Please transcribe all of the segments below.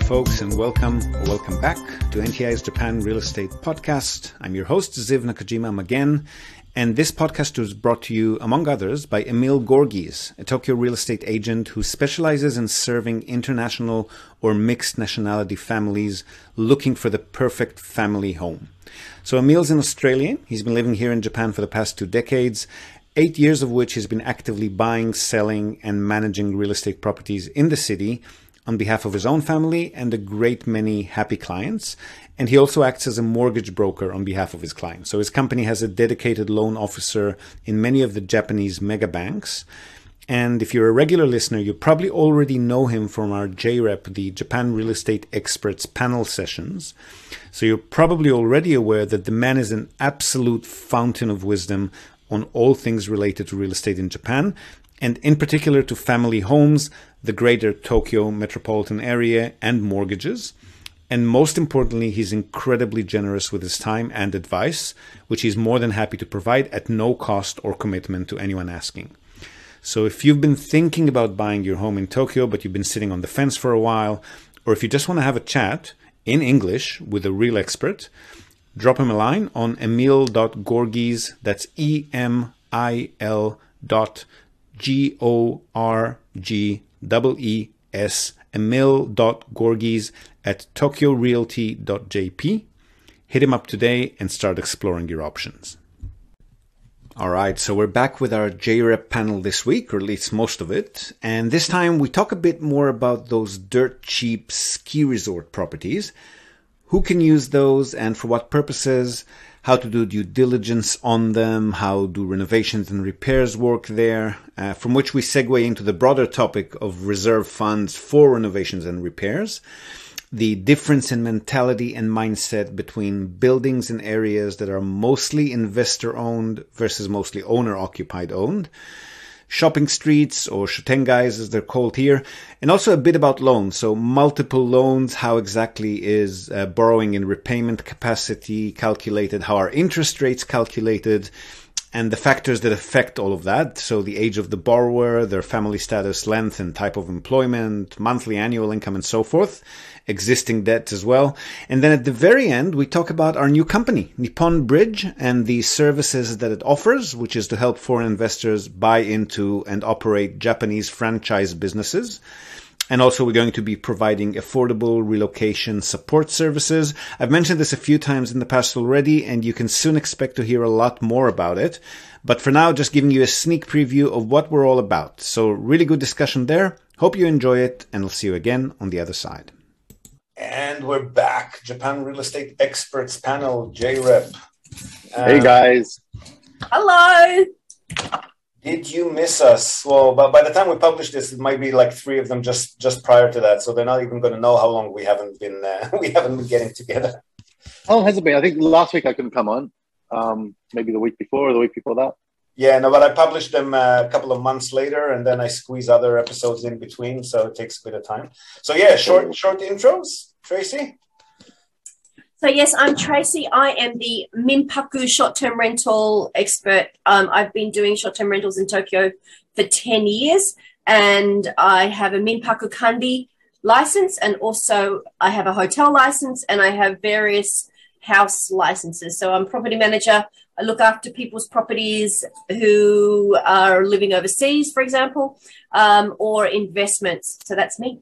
folks, and welcome back to NTI's Japan Real Estate Podcast. I'm your host, Ziv Nakajima again, and this podcast was brought to you, among others, by Emil Gorgies, a Tokyo real estate agent who specializes in serving international or mixed nationality families looking for the perfect family home. So Emil's an Australian. He's been living here in Japan for the past 2 decades, 8 years of which he's been actively buying, selling, and managing real estate properties in the city on behalf of his own family and a great many happy clients. And he also acts as a mortgage broker on behalf of his clients. So his company has a dedicated loan officer in many of the Japanese mega banks. And if you're a regular listener, you probably already know him from our JREP, the Japan Real Estate Experts panel sessions. So you're probably already aware that the man is an absolute fountain of wisdom on all things related to real estate in Japan, and in particular to family homes, the greater Tokyo metropolitan area, and mortgages. And most importantly, he's incredibly generous with his time and advice, which he's more than happy to provide at no cost or commitment to anyone asking. So if you've been thinking about buying your home in Tokyo, but you've been sitting on the fence for a while, or if you just want to have a chat in English with a real expert, drop him a line on emil.gorgies, that's emil.gorgies, emil.gorgies at tokyorealty.jp. Hit him up today and start exploring your options. All right, so we're back with our JREP panel this week, or at least most of it. And this time we talk a bit more about those dirt cheap ski resort properties. Who can use those and for what purposes? How to do due diligence on them? How do renovations and repairs work there? From which we segue into the broader topic of reserve funds for renovations and repairs. The difference in mentality and mindset between buildings and areas that are mostly investor-owned versus mostly owner-occupied owned. Shopping streets, or shotengais as they're called here, and also a bit about loans. So multiple loans, how exactly is borrowing and repayment capacity calculated, how are interest rates calculated, and the factors that affect all of that. So the age of the borrower, their family status, length and type of employment, monthly, annual income, and so forth. Existing debts as well. And then at the very end, we talk about our new company, Nippon Bridge, and the services that it offers, which is to help foreign investors buy into and operate Japanese franchise businesses. And also we're going to be providing affordable relocation support services. I've mentioned this a few times in the past already, and you can soon expect to hear a lot more about it. But for now, just giving you a sneak preview of what we're all about. So really good discussion there. Hope you enjoy it, and I'll see you again on the other side. And we're back. Japan Real Estate Experts Panel, JREP. Hey, guys. Hello. Did you miss us? Well, but by the time we publish this, it might be like 3 of them just prior to that. So they're not even going to know how long we haven't been getting together. How long has it been? I think last week I couldn't come on. Maybe the week before or the week before that. Yeah, no, but I published them a couple of months later, and then I squeeze other episodes in between, so it takes a bit of time. So yeah, short intros. Tracy? So yes, I'm Tracy. I am the Minpaku short-term rental expert. I've been doing short-term rentals in Tokyo for 10 years, and I have a Minpaku Kandi license, and also I have a hotel license, and I have various house licenses. So I'm a property manager. I look after people's properties who are living overseas, for example, or investments. So that's me.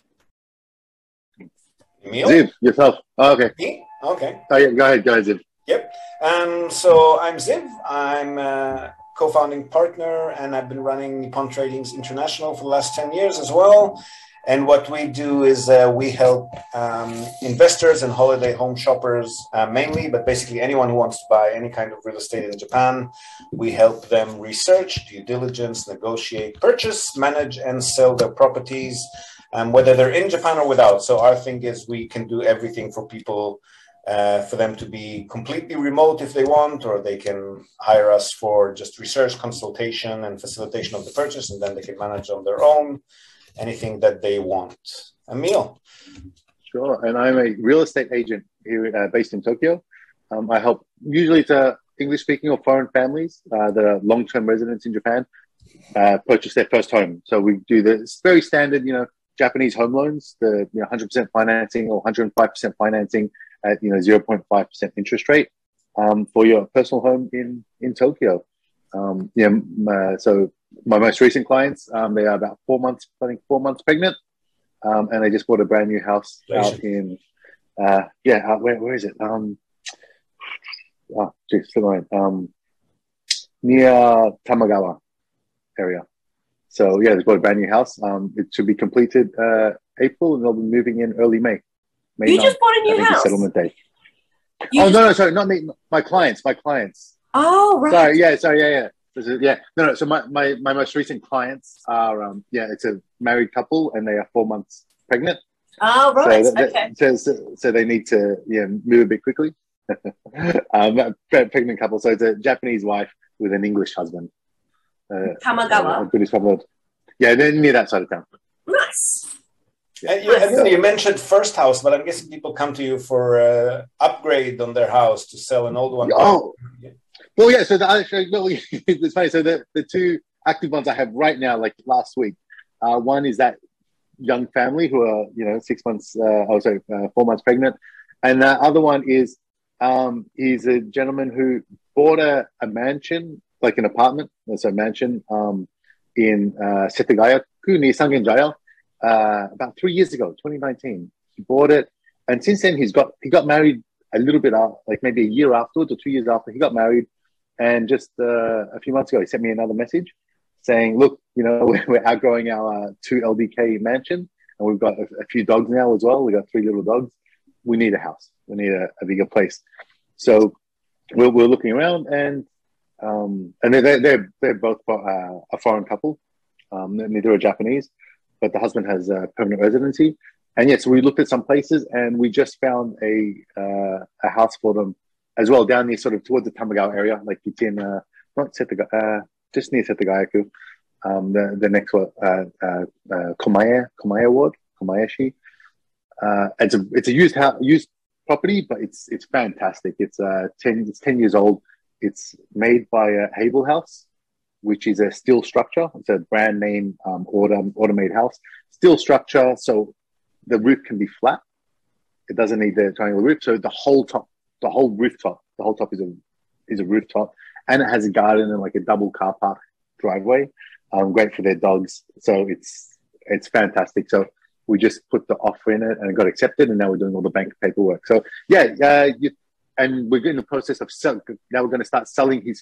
Emil? Ziv, yourself. Oh, okay. Me? Okay. Oh, yeah, go ahead, Ziv. Yep. So I'm Ziv. I'm a co-founding partner, and I've been running Nippon Tradings International for the last 10 years as well. And what we do is we help investors and holiday home shoppers mainly, but basically anyone who wants to buy any kind of real estate in Japan. We help them research, due diligence, negotiate, purchase, manage, and sell their properties, whether they're in Japan or without. So our thing is we can do everything for people, for them to be completely remote if they want, or they can hire us for just research, consultation, and facilitation of the purchase, and then they can manage on their own. Anything that they want. Emil? Sure. And I'm a real estate agent here based in Tokyo. I help usually to English-speaking or foreign families that are long-term residents in Japan purchase their first home. So we do this very standard, Japanese home loans, the 100% financing or 105% financing at 0.5% interest rate for your personal home in Tokyo. So my most recent clients, they are about 4 months, I think 4 months pregnant, and they just bought a brand new house out in where is it? Near Tamagawa area. So yeah, they bought a brand new house. It should be completed April, and they'll be moving in early May. You just bought a new house. Settlement date. Sorry, not me. My clients. Oh, right. Yeah. No. So my most recent clients are it's a married couple, and they are 4 months pregnant. Oh, right. Okay. So they need to move a bit quickly. Pregnant couple. So it's a Japanese wife with an English husband. Tamagawa. A British couple. Yeah, they're near that side of town. Nice. You mentioned first house, but I'm guessing people come to you for upgrade on their house to sell an old one. Oh, well, yeah. So it's funny. So the two active ones I have right now, like last week, one is that young family who are 6 months, 4 months pregnant, and the other one is he's a gentleman who bought a mansion, like an apartment, so a mansion in Setagayaku near Sangenjaya. About 3 years ago, 2019, he bought it, and since then he got married a little bit after, like maybe a year afterwards or 2 years after he got married, and just a few months ago he sent me another message saying, "Look, we're outgrowing our 2 LDK mansion, and we've got a few dogs now as well. We got 3 little dogs. We need a house. We need a bigger place." So we're looking around, and they're both a foreign couple. Neither are Japanese, but the husband has a permanent residency. And yes, we looked at some places, and we just found a house for them as well down near sort of towards the Tamagawa area, like it's in not Setagayaku, just near Setagayaku. The next one, Komae ward, Komayashi. It's a used property, but it's fantastic. It's 10 years old. It's made by Havel House, which is a steel structure. It's a brand name automate house. Steel structure, so the roof can be flat. It doesn't need the triangular roof. So the whole top is a rooftop, and it has a garden and like a double car park driveway. Great for their dogs. So it's fantastic. So we just put the offer in it, and it got accepted, and now we're doing all the bank paperwork. So yeah, and we're in the process of selling. Now we're going to start selling his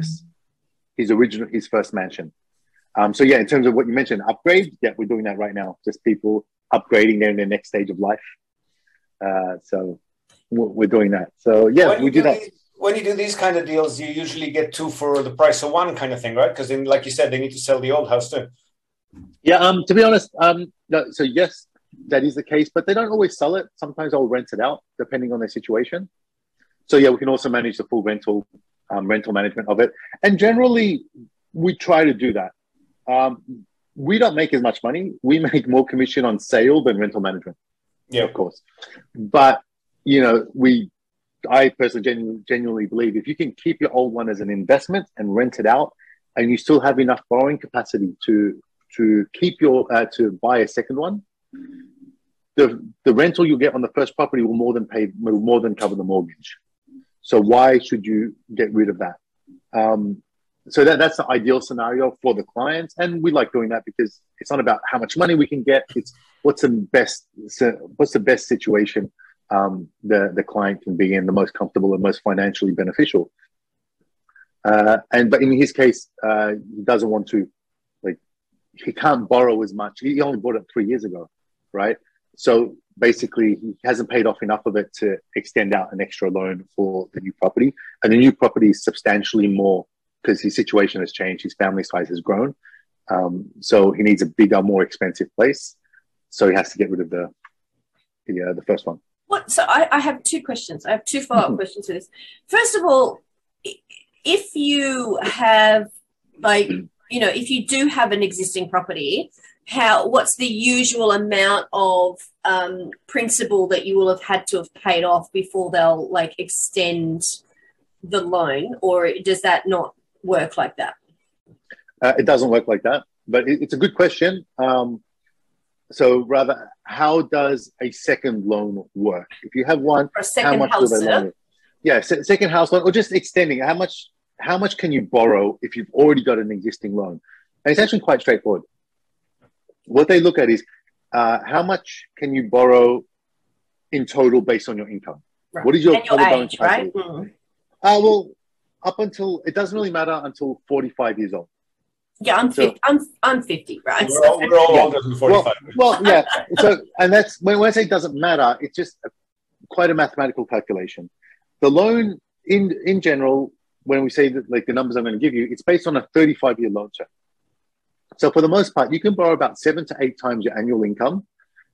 first mansion. So yeah, in terms of what you mentioned, upgrade, yeah, we're doing that right now. Just people upgrading there in their next stage of life. So we're doing that. So yeah, we do that. When you do these kind of deals, you usually get 2 for the price of 1 kind of thing, right? Because then, like you said, they need to sell the old house too. Yeah, to be honest, no, so yes, that is the case, but they don't always sell it. Sometimes I'll rent it out depending on their situation. So yeah, we can also manage the full rental management of it. And generally, we try to do that. We don't make as much money. We make more commission on sale than rental management. Yeah, of course. But, I personally genuinely believe if you can keep your old one as an investment and rent it out, and you still have enough borrowing capacity to keep to buy a second one, the rental you get on the first property will more than cover the mortgage. So why should you get rid of that? So that's the ideal scenario for the clients, and we like doing that because it's not about how much money we can get. It's what's the best situation the client can be in, the most comfortable and most financially beneficial. But in his case, he doesn't want to, he can't borrow as much. He only bought it 3 years ago, right? So basically, he hasn't paid off enough of it to extend out an extra loan for the new property. And the new property is substantially more because his situation has changed. His family size has grown. So he needs a bigger, more expensive place. So he has to get rid of the first one. So I have 2 questions. I have 2 follow-up questions to this. First of all, if you have if you do have an existing property, what's the usual amount of principal that you will have had to have paid off before they'll extend the loan, or does that not work like that? It doesn't work like that, but it's a good question. So rather, how does a second loan work? If you have one, For a how second much will house, they loan you? Yeah, second house loan, or just extending. How much can you borrow if you've already got an existing loan? And it's actually quite straightforward. What they look at is how much can you borrow in total based on your income? right. What is your And your total borrowing age, capacity? right? Mm. Well, up until it doesn't really matter until 45 years old. Yeah, I'm So- 50. I'm 50, right? We're all Yeah. older than 45. Well, yeah. So, and that's when I say it doesn't matter, it's just quite a mathematical calculation. The loan, in general, when we say that, like the numbers I'm going to give you, it's based on a 35-year loan term. So, for the most part, you can borrow about 7 to 8 times your annual income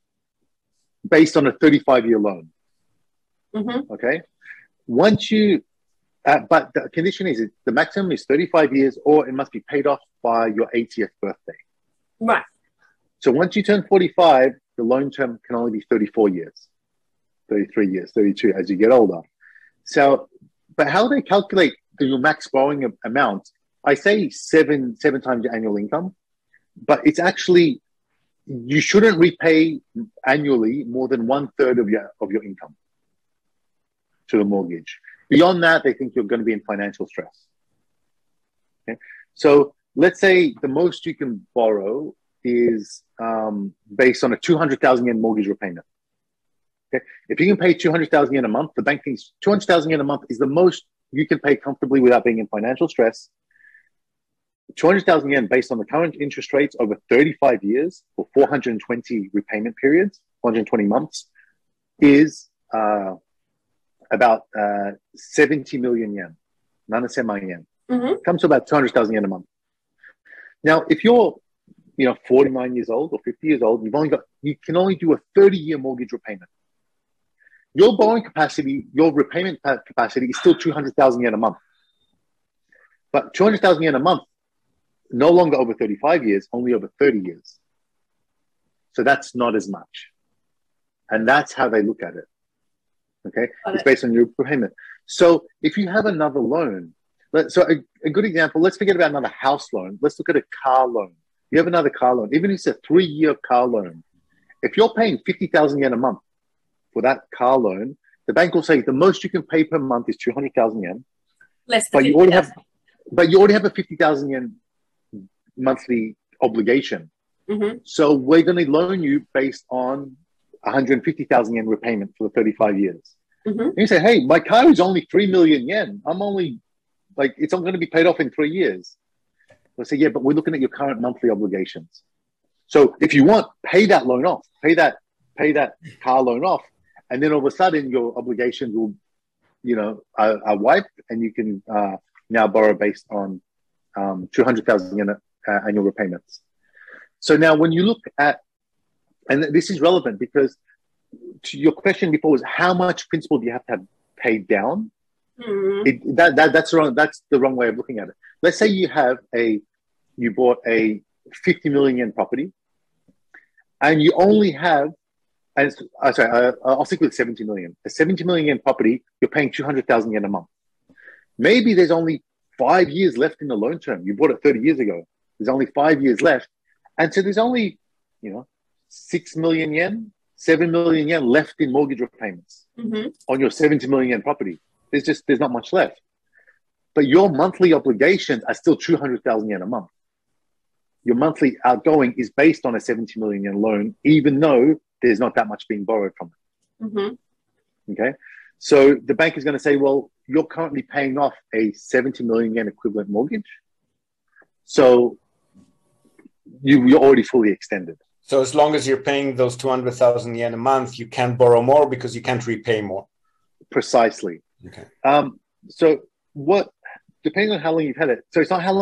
based on a 35-year loan. Mm-hmm. Okay. Once you, but the condition is the maximum is 35 years, or it must be paid off by your 80th birthday. Right. So once you turn 45, the loan term can only be 34 years, 33 years, 32 as you get older. So, but how they calculate your max borrowing amount, I say seven times your annual income, but it's actually, you shouldn't repay annually more than 1/3 of your income to the mortgage. Beyond that, they think you're going to be in financial stress. Okay? So let's say the most you can borrow is based on a 200,000 yen mortgage repayment. Okay? If you can pay 200,000 yen a month, the bank thinks 200,000 yen a month is the most you can pay comfortably without being in financial stress. 200,000 yen based on the current interest rates over 35 years for 420 repayment periods, 420 months, is about 70 million yen, 7,000,000 yen. Mm-hmm. Comes to about 200,000 yen a month. Now, if you're 49 years old or 50 years old, you can only do a 30-year mortgage repayment. Your borrowing capacity, your repayment capacity is still 200,000 yen a month. But 200,000 yen a month, no longer over 35 years, only over 30 years. So that's not as much. And that's how they look at it. Okay? It's based on your repayment. So if you have another loan, so a good example, let's forget about another house loan. Let's look at a car loan. You have another car loan, even if it's a 3-year car loan. If you're paying 50,000 yen a month for that car loan, the bank will say the most you can pay per month is 200,000 yen. Less But than you already have a 50,000 yen monthly obligation. Mm-hmm. So we're going to loan you based on 150,000 yen repayment for the 35 years. Mm-hmm. And you say, hey, my car is only 3 million yen. I'm only it's only going to be paid off in 3 years. They'll say, yeah, but we're looking at your current monthly obligations. So if you want, pay that loan off, pay that car loan off. And then all of a sudden your obligations will, are wiped, and you can now borrow based on 200,000 yen annual repayments. So now when you look at, and this is relevant because to your question before was how much principal do you have to have paid down? Mm-hmm. That's wrong. That's the wrong way of looking at it. Let's say you bought a 50 million yen property, and you only have, I'll stick with 70 million. A 70 million yen property, you're paying 200,000 yen a month. Maybe there's only 5 years left in the loan term. You bought it 30 years ago. There's only 5 years left, and so there's only 6 million yen, 7 million yen left in mortgage repayments on your 70 million yen property. There's not much left. But your monthly obligations are still 200,000 yen a month. Your monthly outgoing is based on a 70 million yen loan, even though there's not that much being borrowed from it. Mm-hmm. Okay? So the bank is going to say, well, you're currently paying off a 70 million yen equivalent mortgage. So you're already fully extended. So as long as you're paying those 200,000 yen a month, you can't borrow more because you can't repay more. Precisely. Okay. So depending on how long you've had it. So it's not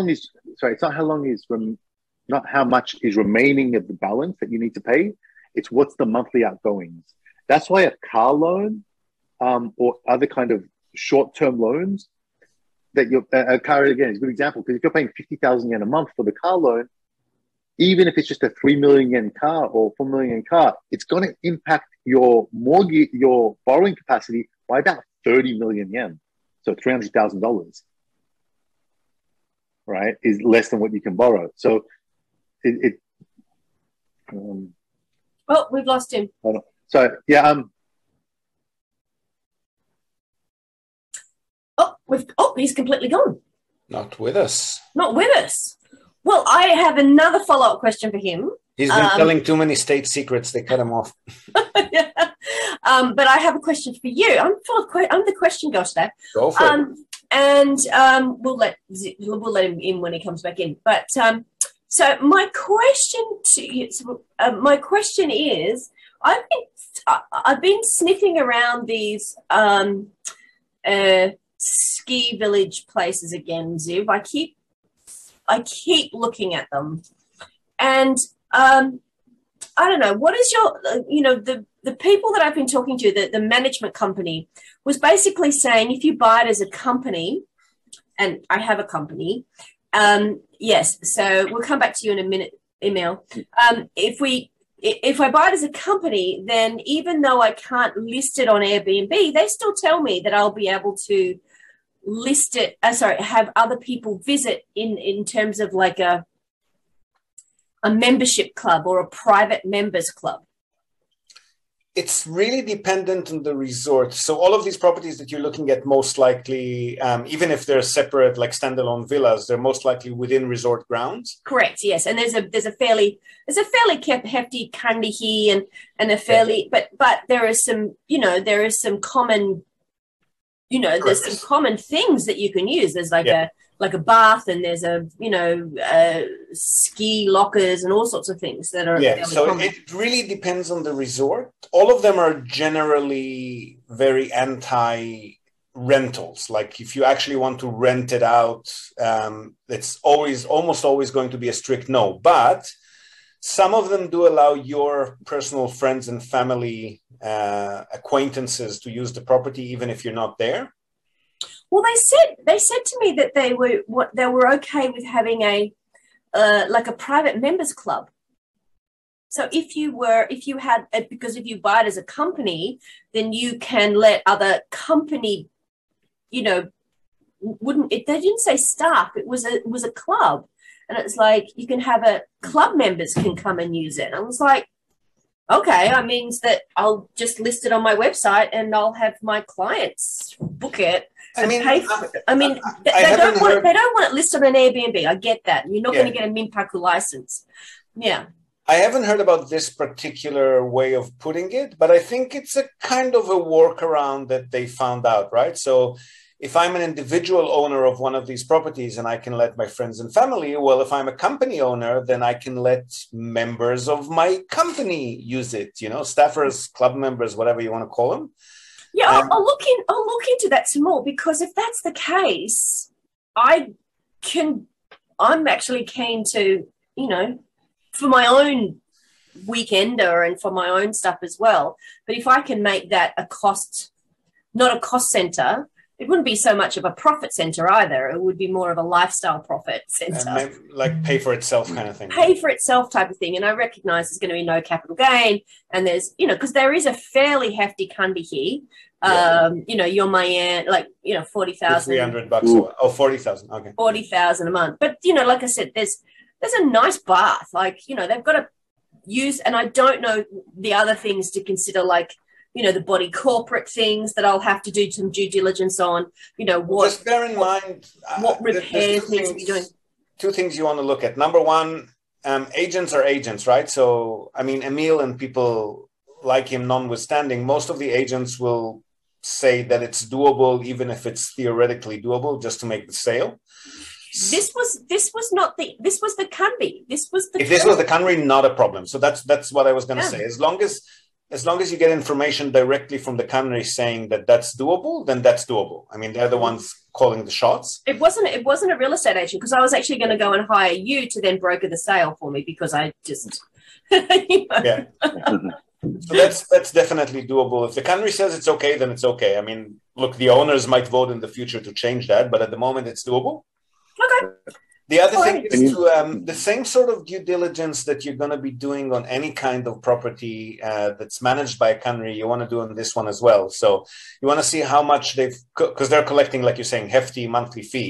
how much is remaining of the balance that you need to pay. It's what's the monthly outgoings. That's why a car loan or other kind of short-term loans that a car, again, is a good example, because if you're paying 50,000 yen a month for the car loan, even if it's just a 3 million yen car or 4 million yen car, it's going to impact your mortgage, your borrowing capacity by about 30 million yen. So $300,000, right, is less than what you can borrow. So Oh, we've lost him. Hold on. So yeah, He's completely gone. Not with us. Not with us. Well, I have another follow-up question for him. He's been telling too many state secrets. They cut him off. Yeah. But I have a question for you. I'm the question ghost there. Go for it. And we'll let him in when he comes back in. But so my question is, I've been sniffing around these ski village places again, Ziv. I keep looking at them, and I don't know, what is your, the people that I've been talking to, the management company was basically saying, if you buy it as a company, and I have a company, yes, so we'll come back to you in a minute, Emil. If I buy it as a company, then even though I can't list it on Airbnb, they still tell me that I'll be able to list it, have other people visit in terms of like a membership club or a private members club. It's really dependent on the resort. So all of these properties that you're looking at, most likely, even if they're separate, like standalone villas, they're most likely within resort grounds. Correct. Yes, and there's a fairly hefty kandhi and a fairly, but there is some, there is some common, there's some common things that you can use. There's like a bath, and there's ski lockers and all sorts of things that are so common. It really depends on the resort. All of them are generally very anti-rentals. Like if you actually want to rent it out, it's almost always going to be a strict no. But some of them do allow your personal friends and family acquaintances to use the property even if you're not there. Well, they said to me that they were okay with having a private members club. So if you buy it as a company, then you can let other company, they didn't say staff. It was a club, and it's like you can have club members can come and use it. And I was like, okay, that means that I'll just list it on my website and I'll have my clients book it. Pay for it. They don't want it listed on Airbnb. I get that. You're not going to get a Minpaku license. Yeah. I haven't heard about this particular way of putting it, but I think it's a kind of a workaround that they found out, right? So if I'm an individual owner of one of these properties and I can let my friends and family, well, if I'm a company owner, then I can let members of my company use it, staffers, club members, whatever you want to call them. Yeah, I'll look into that some more, because if that's the case, I'm actually keen to, for my own weekender and for my own stuff as well. But if I can make that not a cost center, it wouldn't be so much of a profit center either. It would be more of a lifestyle profit center. Like pay for itself kind of thing. Pay for itself type of thing. And I recognize there's going to be no capital gain. And there's, because there is a fairly hefty kandhi. You're my aunt, like, 40,000. $300 or 40,000. Okay. 40,000 a month. But, like I said, there's a nice bath. Like, they've got to use, and I don't know the other things to consider, like, the body corporate things that I'll have to do some due diligence on, just bear in mind what repairs needs to be doing. Two things you want to look at. Number one, agents are agents, right? So, Emil and people like him notwithstanding, most of the agents will say that it's doable, even if it's theoretically doable, just to make the sale. This was the kandhi. This was the If this was the kandhi, not a problem. So that's what I was going to say. As long as you get information directly from the kandhi saying that that's doable, then that's doable. They're the ones calling the shots. It wasn't a real estate agent, because I was actually going to go and hire you to then broker the sale for me, because I just Yeah. So that's definitely doable. If the kandhi says it's okay, then it's okay. Look, the owners might vote in the future to change that, but at the moment it's doable. Okay. The other thing is the same sort of due diligence that you're going to be doing on any kind of property that's managed by a kandhi, you want to do on this one as well. So you want to see how much because they're collecting, like you're saying, hefty monthly fees.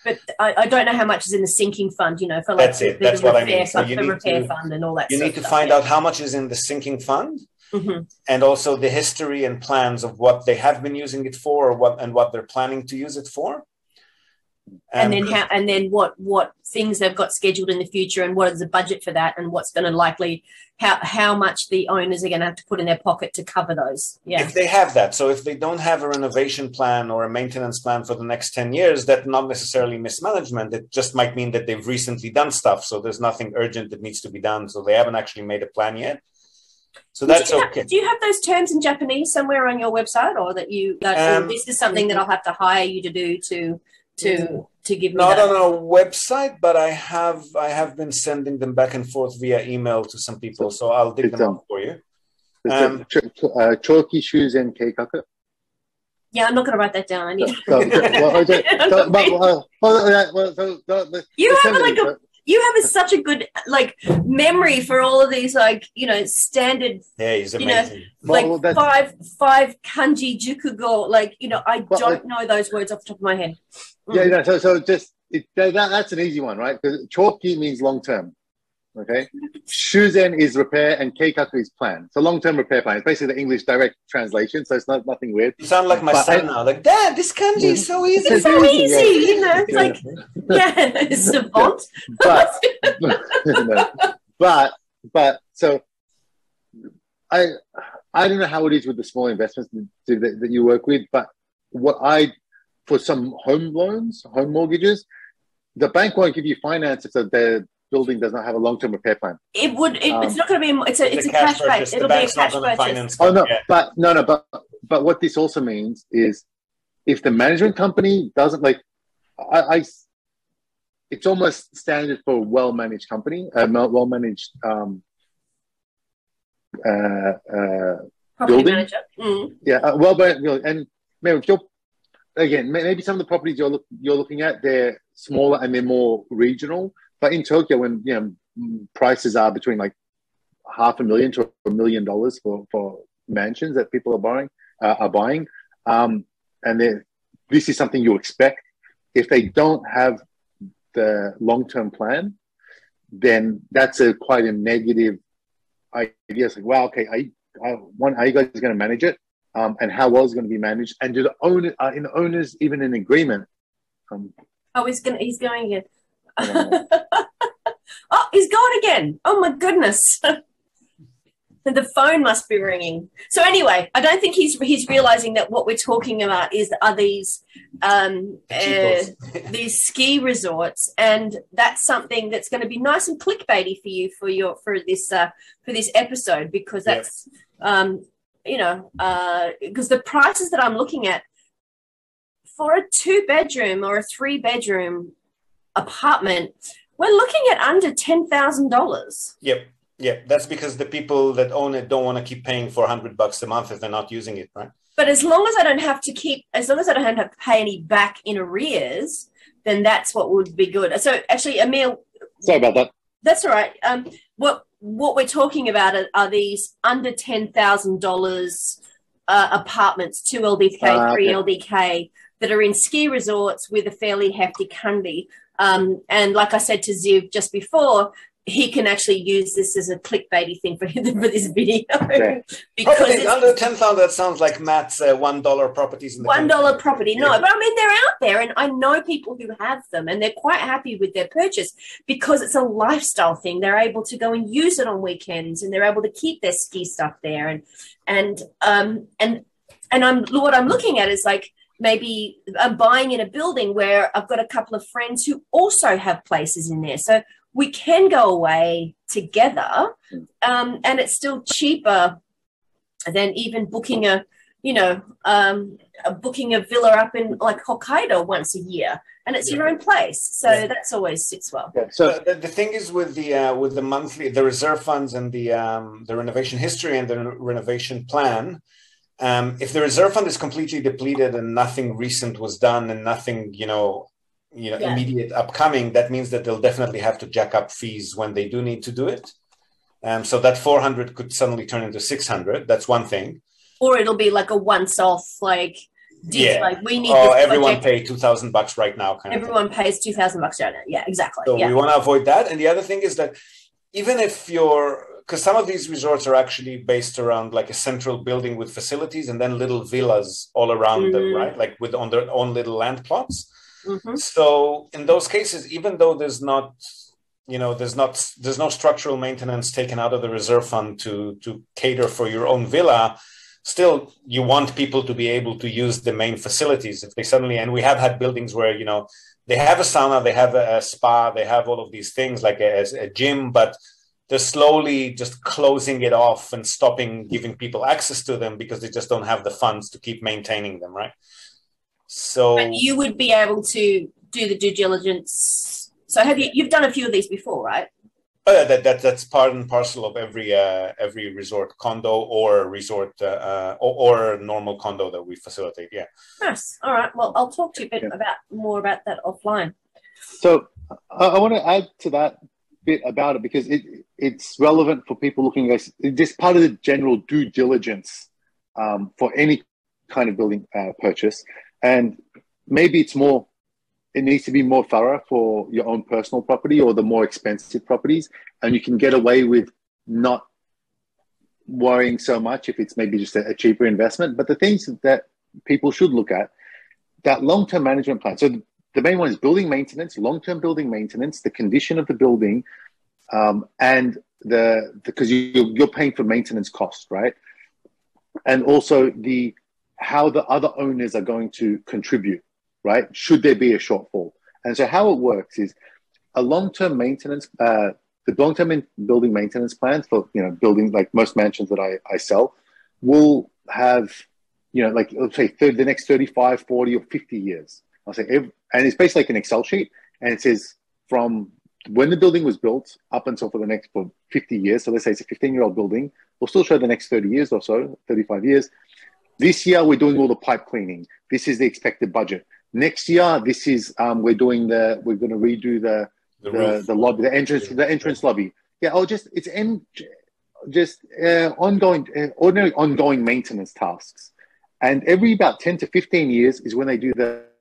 But I don't know how much is in the sinking fund, for like That's it. That's what I mean. So the repair fund and all that. You need to find out how much is in the sinking fund, and also the history and plans of what they have been using it for, or what they're planning to use it for. And then what things they've got scheduled in the future, and what is the budget for that, and what's going to likely how much the owners are going to have to put in their pocket to cover those. Yeah. If they have that. So if they don't have a renovation plan or a maintenance plan for the next 10 years, that's not necessarily mismanagement. It just might mean that they've recently done stuff. So there's nothing urgent that needs to be done. So they haven't actually made a plan yet. So that's okay. Do you have those terms in Japanese somewhere on your website, or this is something that I'll have to hire you to do to give me not on our website, but I have been sending them back and forth via email to some people, so I'll dig them up for you. Choki Shuzen Keikaku. Yeah, I'm not going to write that down. I need. You have such a good memory for all of these standard. Yeah, he's amazing. Five kanji jukugo. I don't know those words off the top of my head. Yeah, so just that's an easy one, right? Because choki means long term. Okay, shuzen is repair and keikaku is plan. So long-term repair plan. It's basically the English direct translation. So it's nothing weird. You sound like my son now. Like, Dad, this kanji is so easy. It's so easy, it's savant. But so I don't know how it is with the small investments that you work with, but for some home loans, home mortgages, the bank won't give you finance if the building does not have a long-term repair plan. It's not going to be. It's a cash purchase. It'll be a cash purchase. Oh no, but what this also means is if the management company doesn't it's almost standard for a well-managed company, well-managed building manager. Yeah, well-managed, and maybe some of the properties you're looking at, they're smaller and they're more regional. But in Tokyo, when prices are between $500,000 to $1 million for mansions that people are buying, and this is something you expect. If they don't have the long-term plan, then that's quite a negative idea. It's like, wow, okay, are you guys going to manage it? And how well is it going to be managed? And do the owners even in agreement? He's going again. Oh, he's gone again. Oh my goodness. The phone must be ringing. So anyway, I don't think he's realizing that what we're talking about are these these ski resorts, and that's something that's going to be nice and clickbaity for you for this episode, because that's because the prices that I'm looking at for a 2-bedroom or a 3-bedroom apartment, we're looking at under $10,000. Yep. That's because the people that own it don't want to keep paying for $100 a month if they're not using it, right? But as long as I don't have to pay any back in arrears, then that's what would be good. So actually, Emil, sorry about that. That's all right. What we're talking about are these under $10,000 apartments, 2 LDK, 3 LDK, that are in ski resorts with a fairly hefty kandi. And like I said to Ziv just before, he can actually use this as a clickbaity thing for this video. Okay. Because under 10,000, that sounds like Matt's $1 properties. In the $1 property. No, but I mean, they're out there, and I know people who have them, and they're quite happy with their purchase because it's a lifestyle thing. They're able to go and use it on weekends, and they're able to keep their ski stuff there. And what I'm looking at is maybe I'm buying in a building where I've got a couple of friends who also have places in there. So we can go away together, and it's still cheaper than even booking a villa up in Hokkaido once a year, and it's your own place. So that's always sits well. Yeah. So the thing is with the monthly, the reserve funds and the renovation history and the renovation plan. If the reserve fund is completely depleted and nothing recent was done and nothing, immediate upcoming, that means that they'll definitely have to jack up fees when they do need to do it. So that 400 could suddenly turn into 600. That's one thing. Or it'll be like a once-off, like we need Oh, this everyone project. pay $2,000 right now. Everyone pays $2,000 right now. Yeah, exactly. So yeah. we want to avoid that. And the other thing is that even if because some of these resorts are actually based around like a central building with facilities and then little villas all around them, right? Like on their own little land plots. Mm-hmm. So in those cases, even though there's no structural maintenance taken out of the reserve fund to cater for your own villa, still you want people to be able to use the main facilities if they suddenly, and we have had buildings where, they have a sauna, they have a spa, they have all of these things like a gym, but they're slowly just closing it off and stopping giving people access to them because they just don't have the funds to keep maintaining them, right? So but you would be able to do the due diligence. So you've done a few of these before, right? Oh, yeah, that's part and parcel of every resort condo or resort or normal condo that we facilitate. Yeah. Nice. All right. Well, I'll talk to you a bit more about that offline. So I want to add to that bit about it because it's relevant for people looking at this part of the general due diligence for any kind of building purchase, and maybe it needs to be more thorough for your own personal property or the more expensive properties. And you can get away with not worrying so much if it's maybe just a cheaper investment. But the things that people should look at, that long-term management plan. So the main one is building maintenance, long-term building maintenance, the condition of the building, and because you're paying for maintenance costs, right? And also how the other owners are going to contribute, right? Should there be a shortfall? And so how it works is a long-term maintenance, the long-term building maintenance plans for, building like most mansions that I sell will have, like let's say the next 35, 40 or 50 years. I'll say, and it's basically like an Excel sheet, and it says from when the building was built up until for 50 years. So let's say it's a 15-year-old building. We'll still show the next 30 years or so, 35 years. This year, we're doing all the pipe cleaning. This is the expected budget. Next year, this is we're going to redo the lobby, the entrance lobby. Yeah, ordinary ongoing maintenance tasks. And every about 10 to 15 years is when they do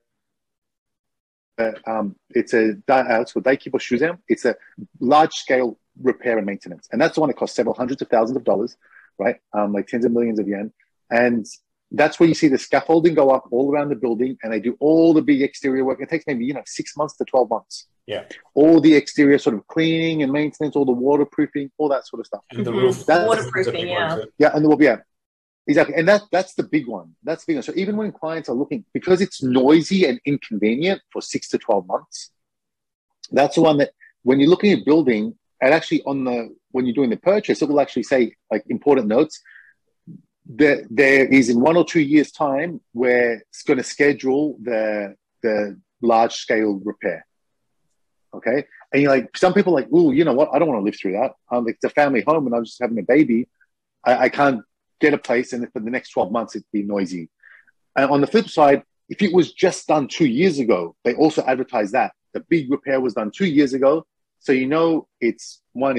it's called Daikibo Shuzan. It's a large scale repair and maintenance. And that's the one that costs several hundreds of thousands of dollars, right? Like tens of millions of yen. And that's where you see the scaffolding go up all around the building, and they do all the big exterior work. It takes maybe 6 months to 12 months. Yeah. All the exterior sort of cleaning and maintenance, all the waterproofing, all that sort of stuff. And the roof. Waterproofing, yeah. Yeah, and the roof, yeah. Exactly. And that's the big one. That's the big one. So even when clients are looking, because it's noisy and inconvenient for 6 to 12 months, that's the one that when you're looking at building, and actually when you're doing the purchase, it will actually say like important notes. There is in 1 or 2 years' time where it's going to schedule the large scale repair. Okay, and you're like, some people are like, oh, you know what? I don't want to live through that. It's a family home, and I'm just having a baby. I can't get a place, and for the next 12 months, it'd be noisy. And on the flip side, if it was just done 2 years ago, they also advertise that the big repair was done 2 years ago, so it's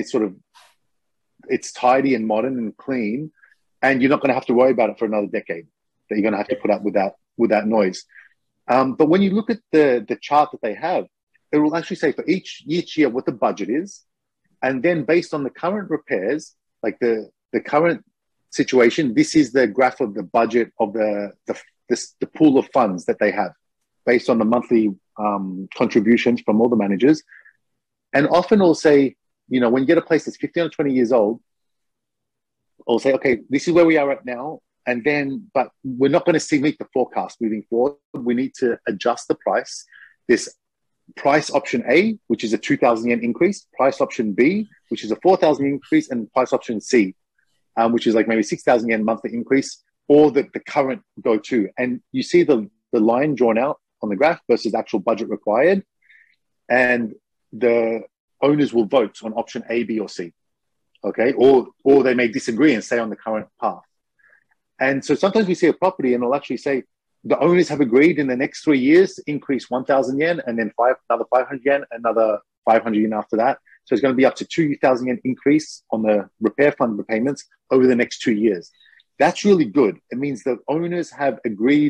tidy and modern and clean. And you're not going to have to worry about it for another decade. That you're going to have to put up with that noise. But when you look at the chart that they have, it will actually say for each year what the budget is, and then based on the current repairs, like the current situation, this is the graph of the budget of the pool of funds that they have, based on the monthly contributions from all the managers. And often it'll say, when you get a place that's 15 or 20 years old, or say, okay, this is where we are right now, but we're not going to meet the forecast moving forward. We need to adjust the price. This price option A, which is a 2,000 yen increase, price option B, which is a 4,000 increase, and price option C, which is like maybe 6,000 yen monthly increase, or the current go-to. And you see the line drawn out on the graph versus actual budget required, and the owners will vote on option A, B, or C. Okay, or they may disagree and stay on the current path. And so sometimes we see a property and it'll actually say the owners have agreed in the next 3 years to increase 1,000 yen, and then another 500 yen, another 500 yen after that. So it's going to be up to 2,000 yen increase on the repair fund repayments over the next 2 years. That's really good. It means the owners have agreed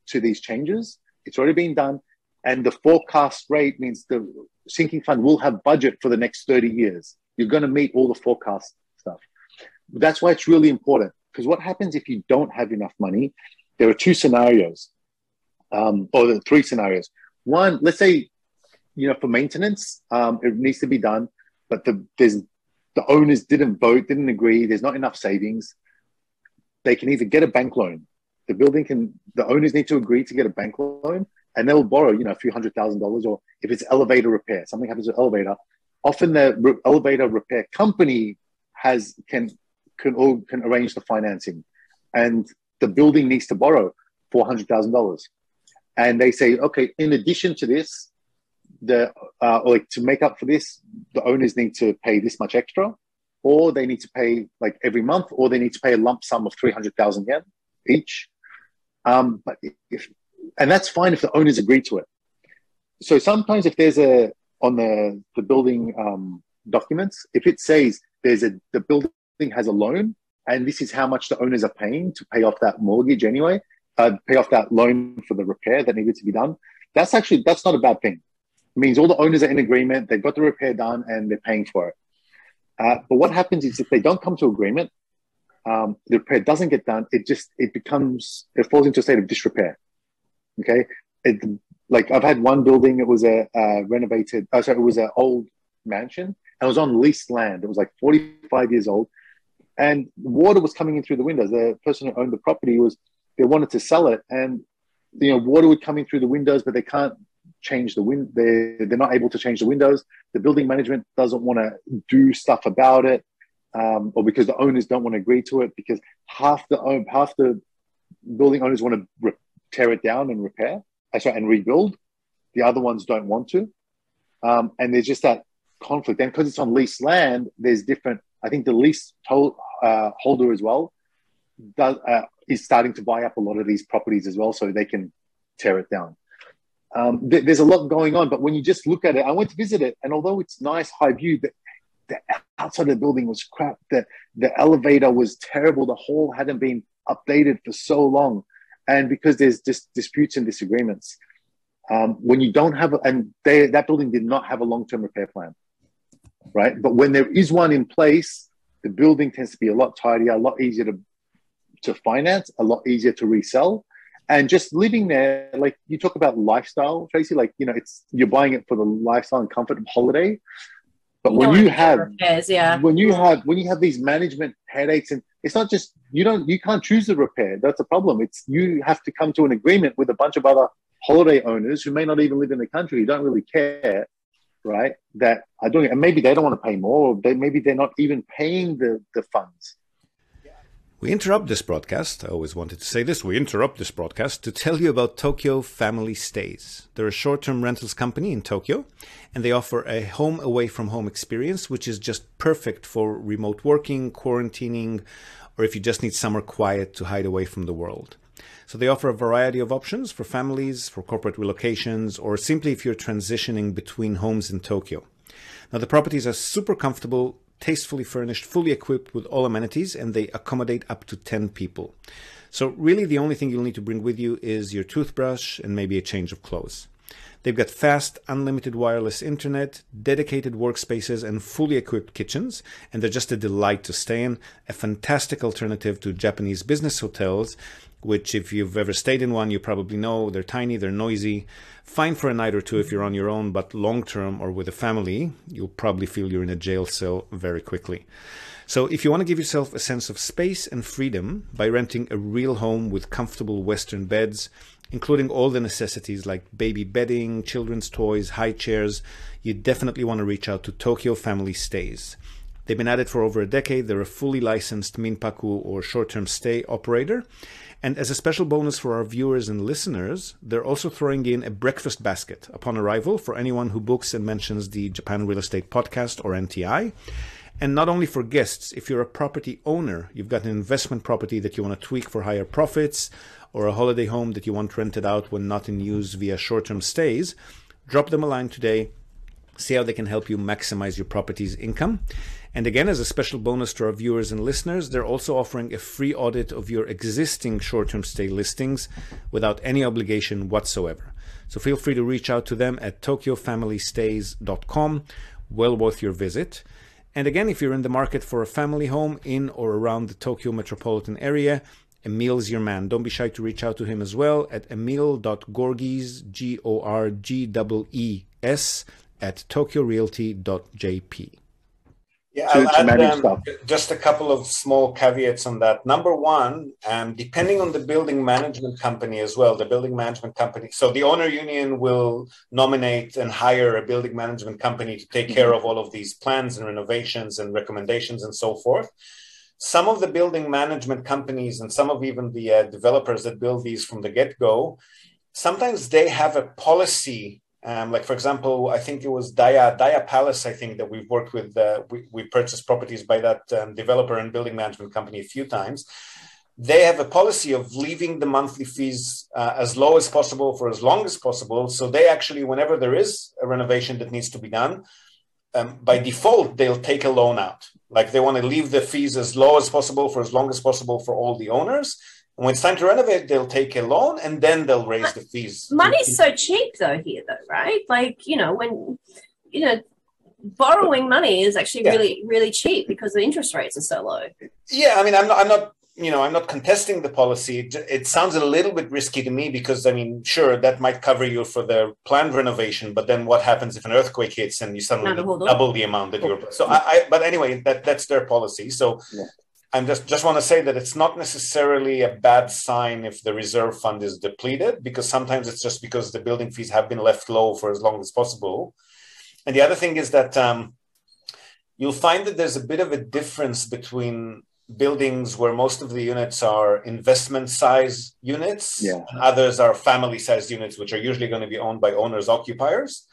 to these changes. It's already been done. And the forecast rate means the sinking fund will have budget for the next 30 years. You're going to meet all the forecast stuff. That's why it's really important, because what happens if you don't have enough money? There are two scenarios, or there are three scenarios. One, let's say, for maintenance, it needs to be done, but the owners didn't vote, didn't agree. There's not enough savings. They can either get a bank loan. The owners need to agree to get a bank loan, and they'll borrow, a few $100,000. Or if it's elevator repair, something happens to elevator, often the elevator repair company can arrange the financing, and the building needs to borrow $400,000. And they say, okay, in addition to this, to make up for this, the owners need to pay this much extra, or they need to pay like every month, or they need to pay a lump sum of 300,000 yen each. And that's fine if the owners agree to it. So sometimes if there's on the building documents, if it says the building has a loan, and this is how much the owners are paying to pay off that mortgage anyway, pay off that loan for the repair that needed to be done, that's not a bad thing. It means all the owners are in agreement, they've got the repair done, and they're paying for it. But what happens is if they don't come to agreement, the repair doesn't get done, it falls into a state of disrepair. Okay? Like I've had one building, it was it was an old mansion, and it was on leased land. It was like 45 years old, and water was coming in through the windows. The person who owned the property they wanted to sell it, and water would come in through the windows, but they can't change they're not able to change the windows. The building management doesn't want to do stuff about it, or because the owners don't want to agree to it, because half the building owners want to tear it down and and rebuild. The other ones don't want to, and there's just that conflict. And because it's on leased land, there's different. I think the lease holder as well is starting to buy up a lot of these properties as well, so they can tear it down. There's a lot going on, but when you just look at it, I went to visit it, and although it's nice, high view, the outside of the building was crap. The elevator was terrible. The hall hadn't been updated for so long, and because there's just disputes and disagreements, when you don't have, that building did not have a long-term repair plan, right? But when there is one in place, the building tends to be a lot tidier, a lot easier to finance, a lot easier to resell. And just living there, like you talk about lifestyle, Tracy, like, you're buying it for the lifestyle and comfort of holiday. But when you have these management headaches, and it's not just, you can't choose the repair. That's a problem. You have to come to an agreement with a bunch of other holiday owners who may not even live in the country, who don't really care, right? That are doing it. And maybe they don't want to pay more, or maybe they're not even paying the funds. We interrupt this broadcast. I always wanted to say this. We interrupt this broadcast to tell you about Tokyo Family Stays. They're a short-term rentals company in Tokyo, and they offer a home away from home experience, which is just perfect for remote working, quarantining, or if you just need somewhere quiet to hide away from the world. So they offer a variety of options for families, for corporate relocations, or simply if you're transitioning between homes in Tokyo. Now, the properties are super comfortable, tastefully furnished, fully equipped with all amenities, and they accommodate up to 10 people. So really the only thing you'll need to bring with you is your toothbrush and maybe a change of clothes. They've got fast, unlimited wireless internet, dedicated workspaces, and fully equipped kitchens, and they're just a delight to stay in, a fantastic alternative to Japanese business hotels, which if you've ever stayed in one, you probably know they're tiny, they're noisy, fine for a night or two if you're on your own, but long-term or with a family, you'll probably feel you're in a jail cell very quickly. So if you want to give yourself a sense of space and freedom by renting a real home with comfortable Western beds, including all the necessities like baby bedding, children's toys, high chairs, you definitely want to reach out to Tokyo Family Stays. They've been at it for over a decade. They're a fully licensed Minpaku or short-term stay operator. And as a special bonus for our viewers and listeners, they're also throwing in a breakfast basket upon arrival for anyone who books and mentions the Japan Real Estate Podcast or NTI. And not only for guests, if you're a property owner, you've got an investment property that you want to tweak for higher profits, or a holiday home that you want rented out when not in use via short-term stays, drop them a line today see how they can help you maximize your property's income. And again, as a special bonus to our viewers and listeners, they're also offering a free audit of your existing short-term stay listings without any obligation whatsoever. So feel free to reach out to them at tokyofamilystays.com. Well worth your visit. And again, if you're in the market for a family home in or around the Tokyo metropolitan area, Emil's your man. Don't be shy to reach out to him as well at emil.gorgees, Gorgees, at tokyorealty.jp. Yeah, I'll add just a couple of small caveats on that. Number one, depending on the building management company as well, the building management company. So the owner union will nominate and hire a building management company to take care of all of these plans and renovations and recommendations and so forth. Some of the building management companies and some of even the developers that build these from the get-go, sometimes they have a policy. Like, for example, I think it was Daya Palace, I think, that we've worked with. We purchased properties by that developer and building management company a few times. They have a policy of leaving the monthly fees as low as possible for as long as possible. So they actually, whenever there is a renovation that needs to be done, by default, they'll take a loan out. Like, they want to leave the fees as low as possible for as long as possible for all the owners. And when it's time to renovate, they'll take a loan and then they'll raise the fees. Money's so cheap here, right? Like, when, borrowing money is actually really, really cheap because the interest rates are so low. Yeah, I mean, I'm not contesting the policy. It sounds a little bit risky to me because, I mean, sure, that might cover you for the planned renovation, but then what happens if an earthquake hits and you suddenly double the amount that you're... So but anyway, that's their policy. So yeah. I just want to say that it's not necessarily a bad sign if the reserve fund is depleted, because sometimes it's just because the building fees have been left low for as long as possible. And the other thing is that you'll find that there's a bit of a difference between buildings where most of the units are investment size units, and others are family sized units, which are usually going to be owned by owners occupiers.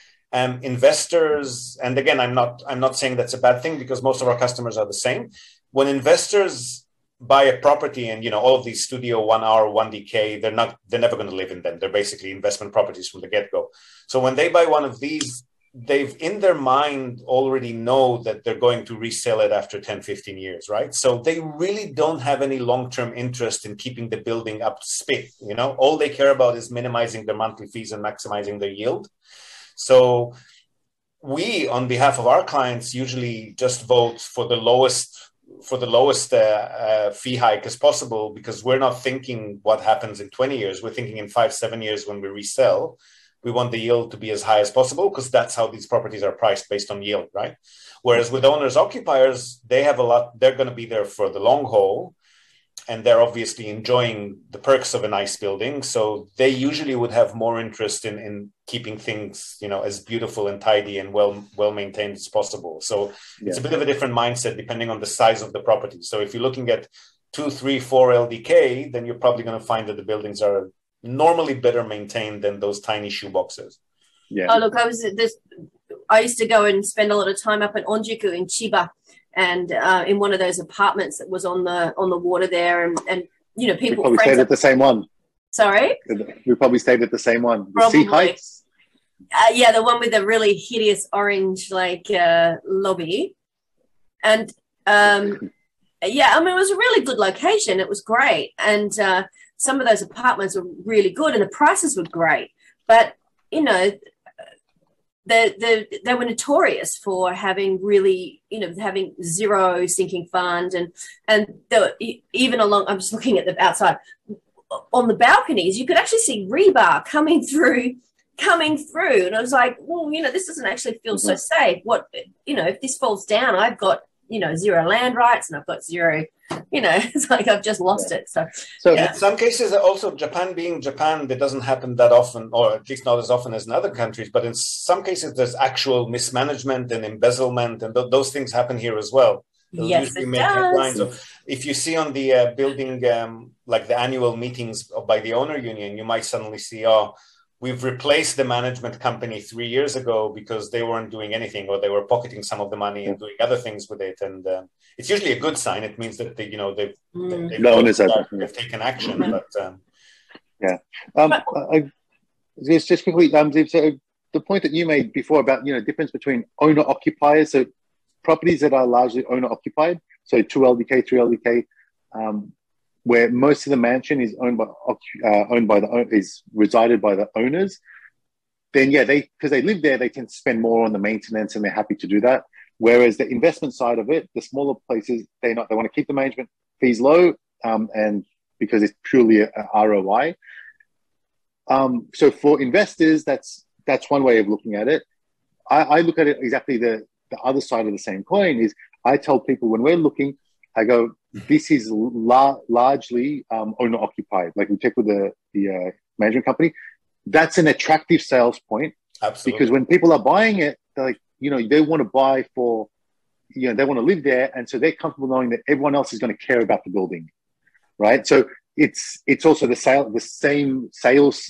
Investors, and again, I'm not saying that's a bad thing because most of our customers are the same. When investors buy a property and, all of these Studio 1R, 1DK, they're never going to live in them. They're basically investment properties from the get-go. So when they buy one of these, they've in their mind already know that they're going to resell it after 10, 15 years, right? So they really don't have any long-term interest in keeping the building up to speed. All they care about is minimizing their monthly fees and maximizing their yield. So we, on behalf of our clients, usually just vote for the lowest fee hike as possible, because we're not thinking what happens in 20 years. We're thinking in 5-7 years when we resell. We want the yield to be as high as possible because that's how these properties are priced, based on yield, right? Whereas with owners occupiers, they're going to be there for the long haul, and they're obviously enjoying the perks of a nice building. So they usually would have more interest in keeping things, as beautiful and tidy and well maintained as possible. So it's a bit of a different mindset depending on the size of the property. So if you're looking at 2, 3, 4 LDK, then you're probably going to find that the buildings are normally better maintained than those tiny shoeboxes. Yeah. Oh, look, I used to go and spend a lot of time up in Onjuku in Chiba, and in one of those apartments that was on the water there, and people probably stayed at the same one. Sorry, we probably stayed at the same one. Probably. Sea Heights. Yeah, the one with the really hideous orange lobby, and it was a really good location. It was great, and some of those apartments were really good, and the prices were great. But they were notorious for having really, having zero sinking fund, and even along. I'm just looking at the outside on the balconies. You could actually see rebar coming through, and I was like, well, this doesn't actually feel so safe. What, if this falls down, I've got zero land rights, and I've got zero. It's like I've just lost it. So in some cases, also Japan being Japan, that doesn't happen that often, or at least not as often as in other countries. But in some cases, there's actual mismanagement and embezzlement, and those things happen here as well. They'll usually make headlines. If you see on the building, like the annual meetings by the owner union, you might suddenly see, we've replaced the management company 3 years ago because they weren't doing anything, or they were pocketing some of the money and doing other things with it. And it's usually a good sign. It means that they've taken action. But just quickly, the point that you made before about, difference between owner occupiers, so properties that are largely owner occupied, so 2 LDK, 3 LDK, where most of the mansion is resided by the owners, then because they live there, they tend to spend more on the maintenance and they're happy to do that. Whereas the investment side of it, the smaller places, they want to keep the management fees low, and because it's purely a ROI. So for investors, that's one way of looking at it. I look at it exactly the other side of the same coin. Is I tell people when we're looking, I go, this is largely owner occupied. Like we check with the management company, that's an attractive sales point. Absolutely. Because when people are buying it, they're like, they want to buy for, they want to live there, and so they're comfortable knowing that everyone else is going to care about the building, right? So it's also the same sales,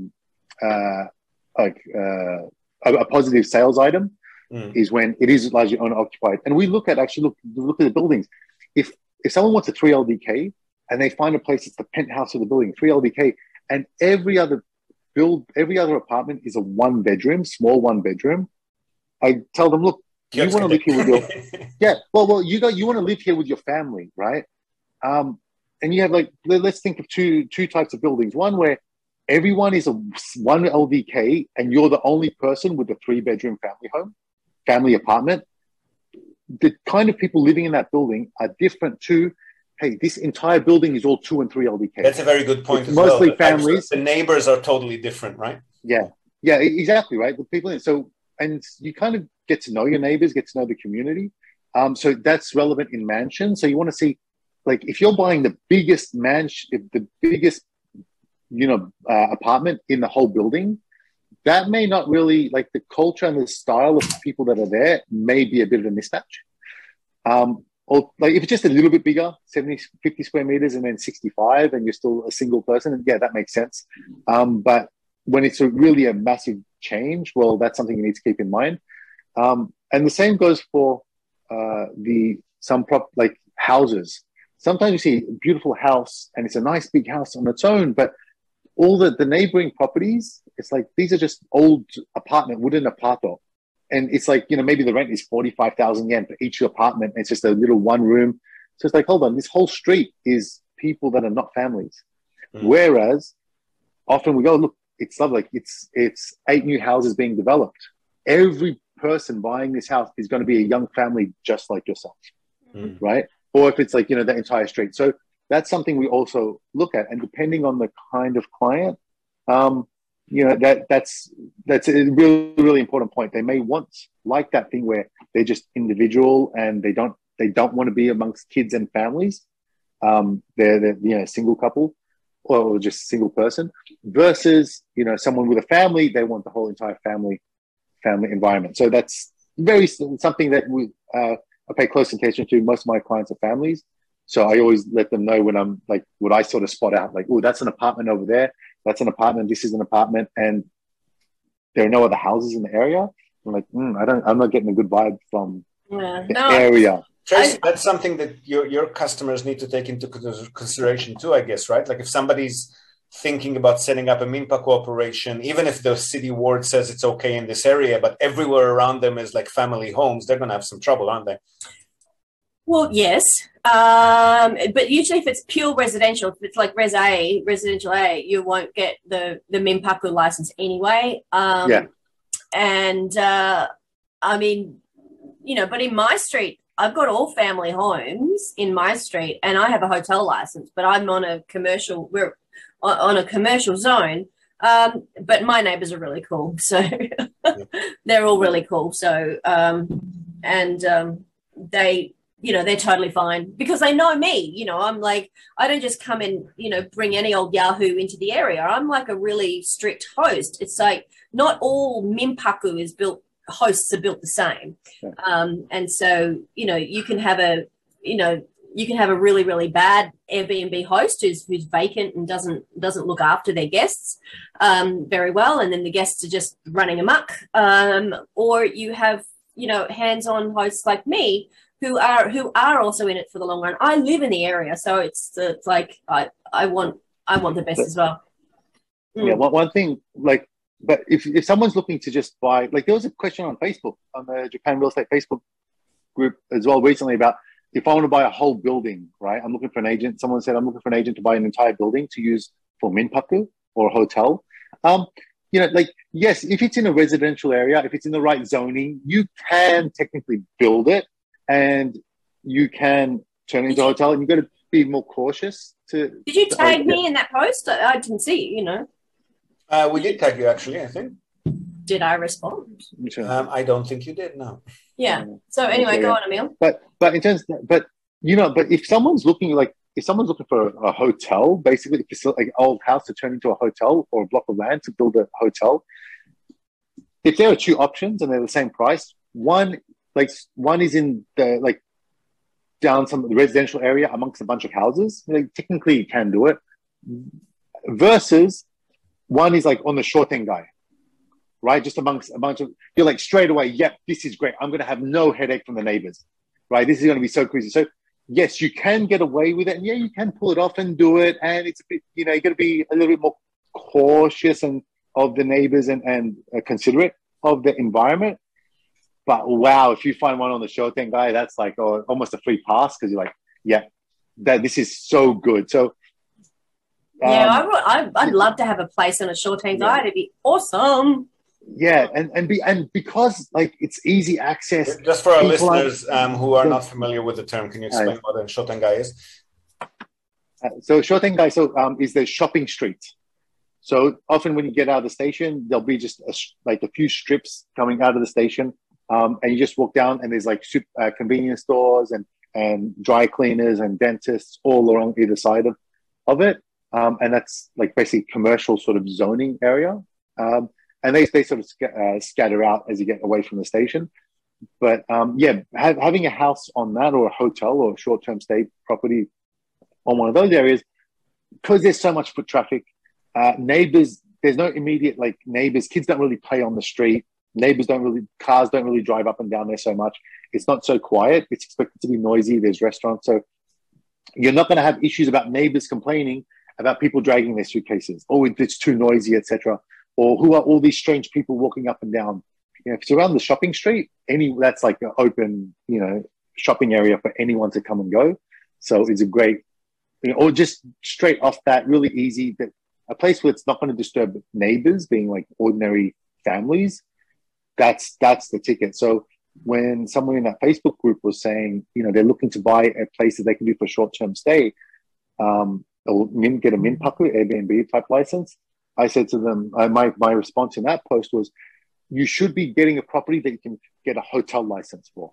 a positive sales item is when it is largely owner occupied. And we look at the buildings. If someone wants a 3 LDK and they find a place that's the penthouse of the building, 3 LDK, and every other apartment is a 1-bedroom, small 1-bedroom, I tell them, look, you want to live here with your you want to live here with your family, right? And you have let's think of two types of buildings. One where everyone is a 1 LDK and you're the only person with a 3-bedroom family apartment. The kind of people living in that building are different to, hey, this entire building is all 2 and 3 LDK. That's a very good point. It's mostly families. The neighbors are totally different, right? Yeah, exactly, right. The people and you kind of get to know your neighbors, get to know the community. So that's relevant in mansions. So you want to see, if you're buying the biggest apartment in the whole building, that may not really, the culture and the style of the people that are there may be a bit of a mismatch. Or if it's just a little bit bigger, 50 square meters and then 65, and you're still a single person, that makes sense. But when it's really a massive change, well, that's something you need to keep in mind. And the same goes for houses. Sometimes you see a beautiful house and it's a nice big house on its own, but all the neighboring properties, it's these are just old wooden apartment. And it's maybe the rent is 45,000 yen for each apartment. It's just a little 1 room. So it's hold on, this whole street is people that are not families. Whereas often we go, look, it's lovely. It's 8 new houses being developed. Every person buying this house is going to be a young family just like yourself, right? Or if it's the entire street. So that's something we also look at. And depending on the kind of client, that's a really, really important point. They may want that thing where they're just individual and they don't want to be amongst kids and families. They're single couple or just single person versus, someone with a family, they want the whole entire family environment. So that's something that I pay close attention to. Most of my clients are families. So I always let them know when I'm what I sort of spot out, oh, that's an apartment over there. That's an apartment. This is an apartment. And there are no other houses in the area. I'm I'm not getting a good vibe from the area. Tracy, that's something that your customers need to take into consideration too, I guess, right? If somebody's thinking about setting up a Minpaku operation, even if the city ward says it's okay in this area, but everywhere around them is family homes, they're going to have some trouble, aren't they? Well, yes. But usually if it's pure residential, if it's residential A, you won't get the Minpaku license anyway. And but in my street, I've got all family homes in my street and I have a hotel license, but I'm on we're on a commercial zone. But my neighbors are really cool. So they're all really cool. So, they're totally fine because they know me. I'm I don't just come and, bring any old Yahoo into the area. I'm a really strict host. It's not all Minpaku hosts are built the same. And so, you can have a really, really bad Airbnb host who's vacant and doesn't look after their guests very well. And then the guests are just running amok. Or you have, hands-on hosts like me who are also in it for the long run. I live in the area, so it's I want the best as well. Yeah, one thing but if someone's looking to just buy, like there was a question on Facebook, on the Japan Real Estate Facebook group as well recently about if I want to buy a whole building, right? I'm looking for an agent. Someone said I'm looking for an agent to buy an entire building to use for minpaku or a hotel. Like, yes, if it's in a residential area, if it's in the right zoning, you can technically build it and you can turn it into a hotel, and you've got to be more cautious. Did you tag me in that post? I didn't see it, We did tag you, actually, I think. Did I respond? I don't think you did, no. Yeah. So anyway, go on, Emil. But in terms of, but if someone's looking for a hotel, basically like an old house to turn into a hotel, or a block of land to build a hotel, if there are two options and they're the same price, one is in the down some residential area amongst a bunch of houses, technically you can do it, versus one is like on the short end guy, right? Just amongst a bunch of, you're like straight away, yep, this is great. I'm going to have no headache from the neighbors, right? This is going to be so crazy. So yes, you can get away with it. And yeah, you can pull it off and do it. And it's a bit, you got to be a little bit more cautious of the neighbors and considerate of the environment. But wow, if you find one on the Shoten guy, that's like almost a free pass, because you're like, yeah, this is so good. So I'd love to have a place on a Shoten guy. It'd be awesome. Yeah, and because it's easy access. Just for our listeners who are not familiar with the term, can you explain what a Shoten guy is? So Shoten guy is the shopping street. So often when you get out of the station, there'll be just a few strips coming out of the station. And you just walk down, and there's convenience stores and dry cleaners and dentists all along either side of it. And that's basically commercial sort of zoning area. And they sort of scatter out as you get away from the station. But having a house on that, or a hotel or a short-term stay property on one of those areas, because there's so much foot traffic, neighbors, there's no immediate neighbors. Kids don't really play on the street. Cars don't really drive up and down there so much. It's not so quiet. It's expected to be noisy. There's restaurants. So you're not going to have issues about neighbors complaining about people dragging their suitcases. Oh, it's too noisy, etc. Or who are all these strange people walking up and down? If it's around the shopping street, that's like an open, shopping area for anyone to come and go. So it's a great, or just straight off that, really easy. That a place where it's not going to disturb neighbors, being like ordinary families. That's the ticket. So when someone in that Facebook group was saying, they're looking to buy a place that they can do for short-term stay, or get a minpaku, Airbnb type license, I said to them, my response in that post was, you should be getting a property that you can get a hotel license for.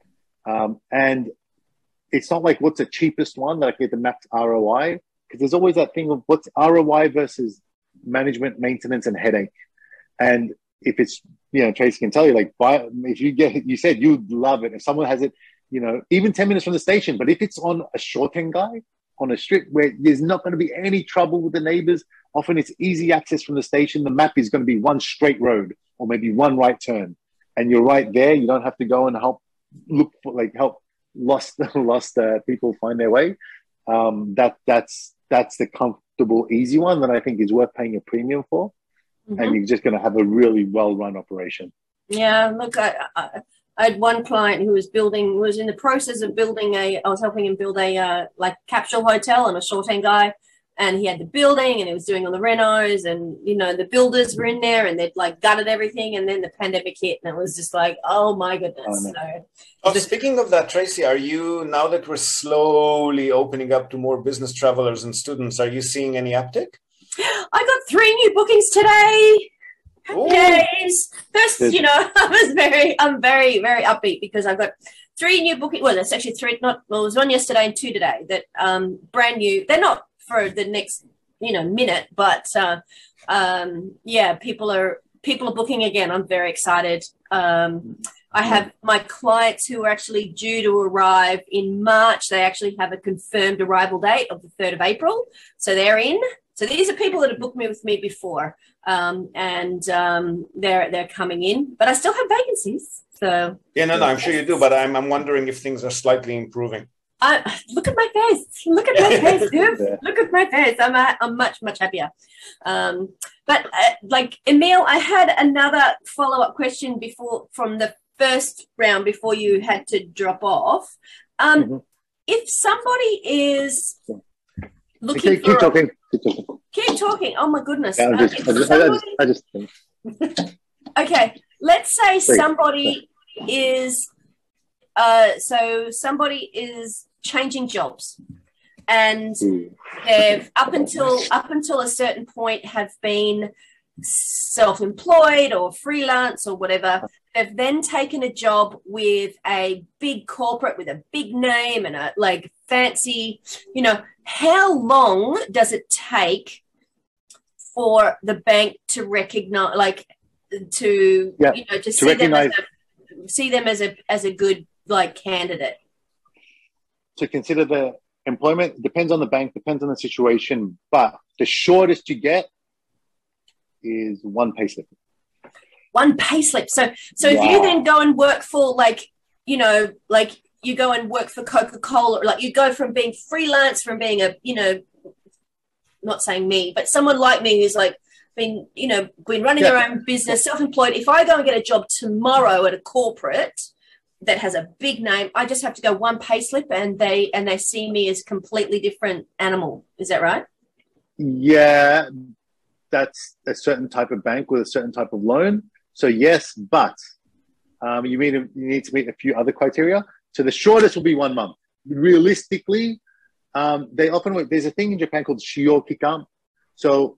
And it's not like what's the cheapest one that I get the max ROI, because there's always that thing of what's ROI versus management, maintenance, and headache. And if it's, Tracy can tell you, if you said you'd love it. If someone has it, even 10 minutes from the station, but if it's on a short-end guy, on a strip where there's not going to be any trouble with the neighbors, often it's easy access from the station. The map is going to be one straight road or maybe one right turn. And you're right there. You don't have to go and help lost people find their way. That's the comfortable, easy one that I think is worth paying a premium for. Mm-hmm. And you're just going to have a really well-run operation. Yeah, look, I had one client who was in the process of building I was helping him build a capsule hotel on a short-end guy, and he had the building and he was doing all the renos, and the builders were in there and they'd gutted everything, and then the pandemic hit and it was just oh my goodness. Speaking of that, Tracy, are you, now that we're slowly opening up to more business travelers and students, are you seeing any uptick? I got 3 new bookings today. Ooh. Yes. First, I'm very, very upbeat because I've got 3 new bookings. Well, it's actually 3. It was 1 yesterday and 2 today. That brand new. They're not for the next minute, but people are booking again. I'm very excited. I have my clients who are actually due to arrive in March. They actually have a confirmed arrival date of the 3rd of April, so they're in. So these are people that have booked with me before, and they're coming in. But I still have vacancies. So I'm sure you do. But I'm wondering if things are slightly improving. Look at my face. Look at my face, dude. Yeah. Look at my face. I'm much, much happier. But like Emil, I had another follow-up question from the first round before you had to drop off. If somebody is looking keep talking. Keep talking. Oh my goodness. I just Okay, let's say somebody is somebody is changing jobs, and they've up until a certain point have been self-employed or freelance or whatever. They've then taken a job with a big corporate with a big name and a like fancy, how long does it take for the bank to recognize, to see them as a good like candidate? To consider the employment depends on the bank, depends on the situation, but the shortest you get is one payslip. One payslip. So if you then go and work for you go and work for Coca-Cola, like you go from being freelance, from being not saying me, but someone like me who's like been running their own business, self-employed. If I go and get a job tomorrow at a corporate that has a big name, I just have to go one payslip and they see me as completely different animal. Is that right? Yeah, that's a certain type of bank with a certain type of loan. So yes, but you need to meet a few other criteria. So the shortest will be 1 month. Realistically, they often work. There's a thing in Japan called shio kikan. So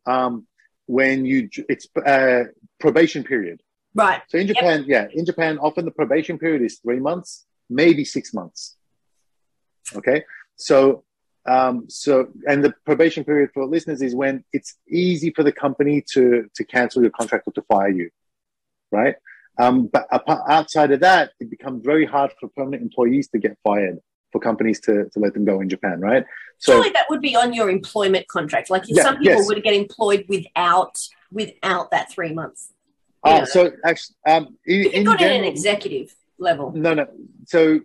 it's probation period. Right. So in Japan, in Japan, often the probation period is 3 months, maybe 6 months. Okay. So and the probation period for listeners is when it's easy for the company to cancel your contract or to fire you. Right. But outside of that, it becomes very hard for permanent employees to get fired, for companies to let them go in Japan, right? So surely that would be on your employment contract. Like some people would get employed without that 3 months. So actually, in general, an executive level. No. So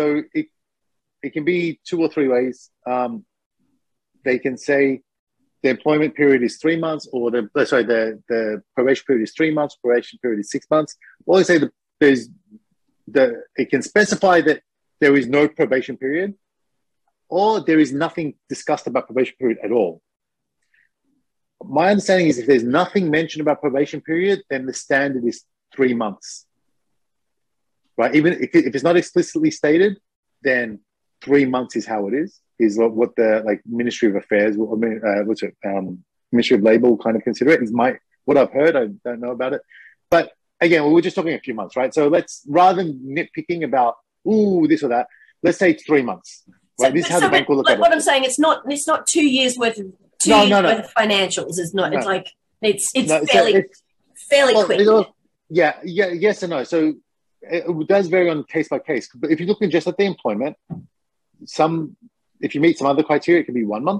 it can be 2 or 3 ways. They can say the employment period is 3 months, or the probation period is 3 months, probation period is 6 months. Or they say it can specify that there is no probation period, or there is nothing discussed about probation period at all. My understanding is if there's nothing mentioned about probation period, then the standard is 3 months, right? Even if it's not explicitly stated, then 3 months is how it is what the Ministry of Affairs, Ministry of Labor will kind of consider it. Is what I've heard. I don't know about it, but again, we're just talking a few months, right? So rather than nitpicking about this or that, let's say it's 3 months. Right? This is how the bank will look at it. What I'm saying, it's not 2 years worth of worth of financials. It's not. No. It's fairly quick. Yes and no. So it does vary on case by case. But if you're looking just at the employment, if you meet some other criteria, it can be 1 month.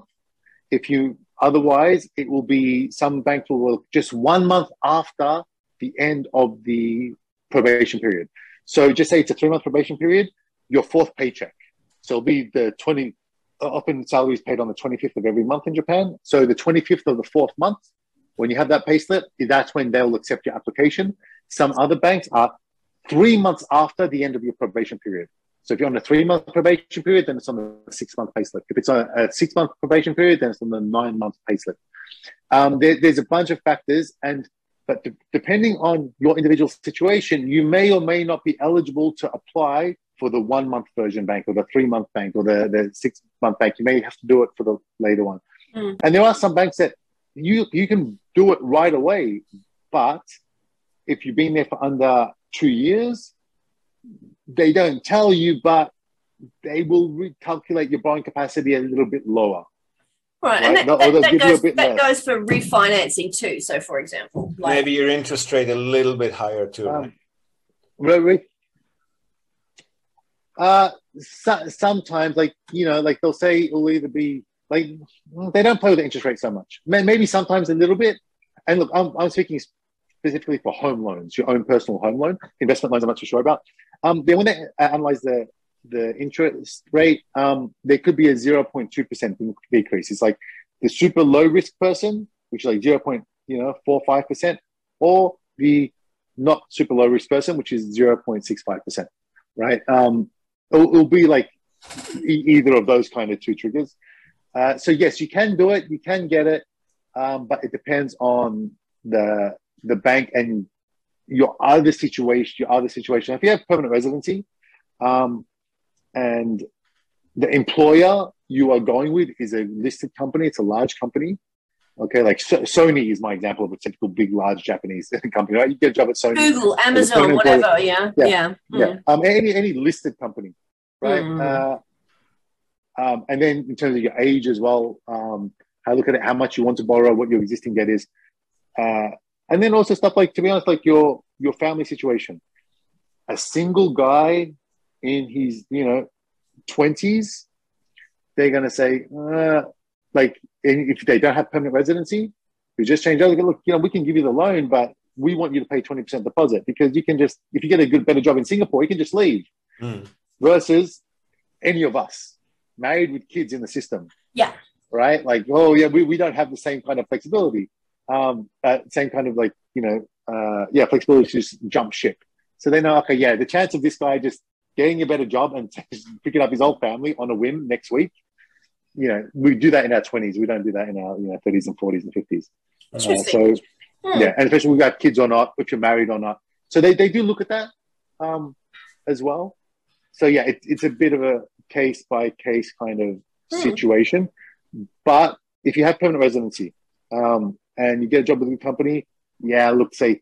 Otherwise, it will be, some banks will work just 1 month after the end of the probation period. So just say it's a 3 month probation period, your fourth paycheck. So it'll be often salary is paid on the 25th of every month in Japan. So the 25th of the fourth month, when you have that payslip, that's when they'll accept your application. Some other banks are 3 months after the end of your probation period. So if you're on a 3 month probation period, then it's on the 6 month payslip. If it's on a 6 month probation period, then it's on the 9 month payslip. There's a bunch of factors, but depending on your individual situation, you may or may not be eligible to apply for the 1 month version bank or the 3 month bank or the 6 month bank. You may have to do it for the later one. And there are some banks that you can do it right away, but if you've been there for under 2 years, they don't tell you, but they will recalculate your borrowing capacity a little bit lower. Right, and that goes for refinancing too. So, for example, maybe your interest rate a little bit higher too. Really? Sometimes, they'll say it'll either be they don't play with the interest rate so much. Maybe sometimes a little bit. And look, I'm speaking specifically for home loans, your own personal home loan. Investment loans I'm not too sure about. Then when they analyze the the interest rate, there could be a 0.2% decrease. It's like the super low risk person, which is like 0.45%, or the not super low risk person, which is 0.65%, right? It'll be like either of those kind of two triggers. So yes, you can do it, you can get it, but it depends on the bank and your other situation. If you have permanent residency, and the employer you are going with is a listed company, it's a large company. Okay, like Sony is my example of a typical big, large Japanese company, right? You get a job at Sony, Google, Amazon, whatever. Yeah. Any listed company, right? And then in terms of your age as well, I look at it, how much you want to borrow, what your existing debt is, and then also stuff like, to be honest, like your family situation. A single guy in his 20s, they're gonna say, like, if they don't have permanent residency, you just change over. Look, we can give you the loan, but we want you to pay 20% deposit, because you can just, if you get a better job in Singapore, you can just leave. Versus any of us married with kids in the system. Yeah. Right? Like, oh yeah, we don't have the same kind of flexibility. Same kind of like, flexibility to just jump ship. So they know, okay, yeah, the chance of this guy just getting a better job and picking up his whole family on a whim next week, we do that in our 20s. We don't do that in our 30s and 40s and 50s. Interesting. Yeah, and especially if we've got kids or not, if you're married or not. So they do look at that as well. So yeah, it's a bit of a case by case kind of situation. But if you have permanent residency and you get a job with a company, look, say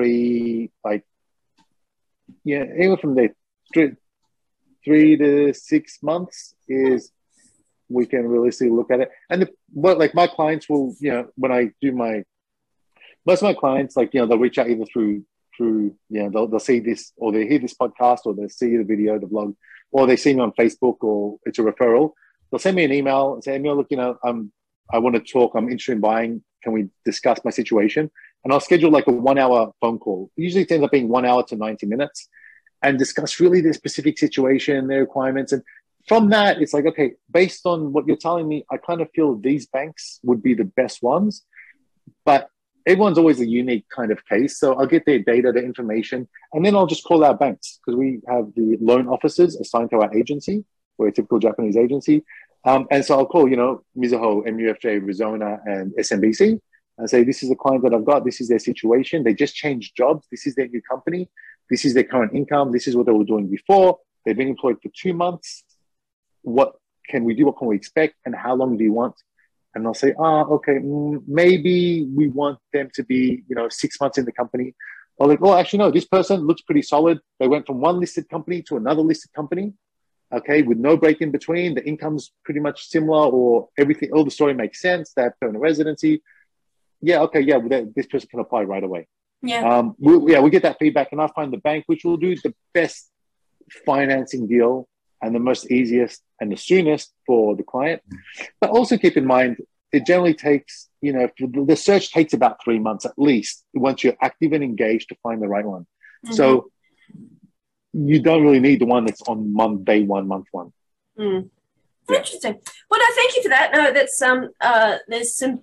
anywhere from there, 3 to 6 months is we can realistically look at it. And like my clients will, when I do most of my clients, like, they'll reach out either through, they'll see this, or they hear this podcast, or they see the video, the blog, or they see me on Facebook, or it's a referral. They'll send me an email and say, Emil, look, I want to talk. I'm interested in buying. Can we discuss my situation? And I'll schedule like a 1 hour phone call. Usually it ends up being 1 hour to 90 minutes, and discuss really their specific situation, their requirements. And from that, it's like, okay, based on what you're telling me, I kind of feel these banks would be the best ones. But everyone's always a unique kind of case. So I'll get their data, their information, and then I'll just call our banks, because we have the loan officers assigned to our agency. We're a typical Japanese agency. And so I'll call, Mizuho, MUFJ, Rizona, and SMBC, and say, this is the client that I've got. This is their situation. They just changed jobs. This is their new company. This is their current income. This is what they were doing before. They've been employed for 2 months. What can we do? What can we expect? And how long do you want? And they'll say, okay, maybe we want them to be, 6 months in the company. Or like, actually, no, this person looks pretty solid. They went from one listed company to another listed company, okay, with no break in between. The income's pretty much similar, or everything, all the story makes sense. They have permanent residency. Yeah, okay, yeah, this person can apply right away. Yeah. We get that feedback, and I find the bank which will do the best financing deal and the most easiest and the soonest for the client. But also keep in mind, it generally takes, the search takes about 3 months at least once you're active and engaged to find the right one. Mm-hmm. So you don't really need the one that's on day one, month one. Mm. Yeah. Interesting. Well, no, thank you for that. No, that's there's some.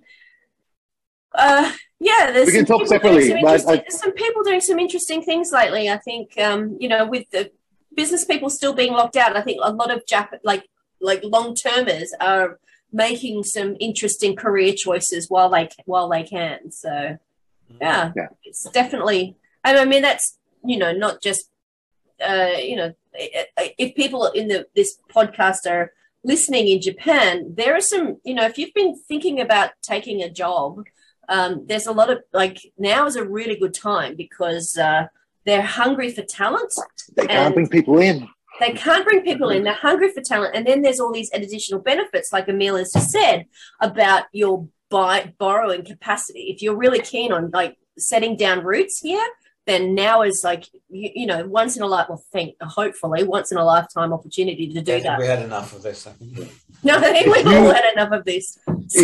There's we can talk separately. There's some people doing some interesting things lately. I think with the business people still being locked out, I think a lot of like long-termers are making some interesting career choices while they can. So yeah. It's definitely. I mean, that's not just if people in this podcast are listening in Japan, there are some if you've been thinking about taking a job. There's a lot of now is a really good time because they're hungry for talent. They can't bring people in. They're hungry for talent. And then there's all these additional benefits, like Emil has just said, about your borrowing capacity. If you're really keen on setting down roots here, then now is once in a hopefully once in a lifetime opportunity to do that. We had enough of this. I think. No, I think we've all had enough of this.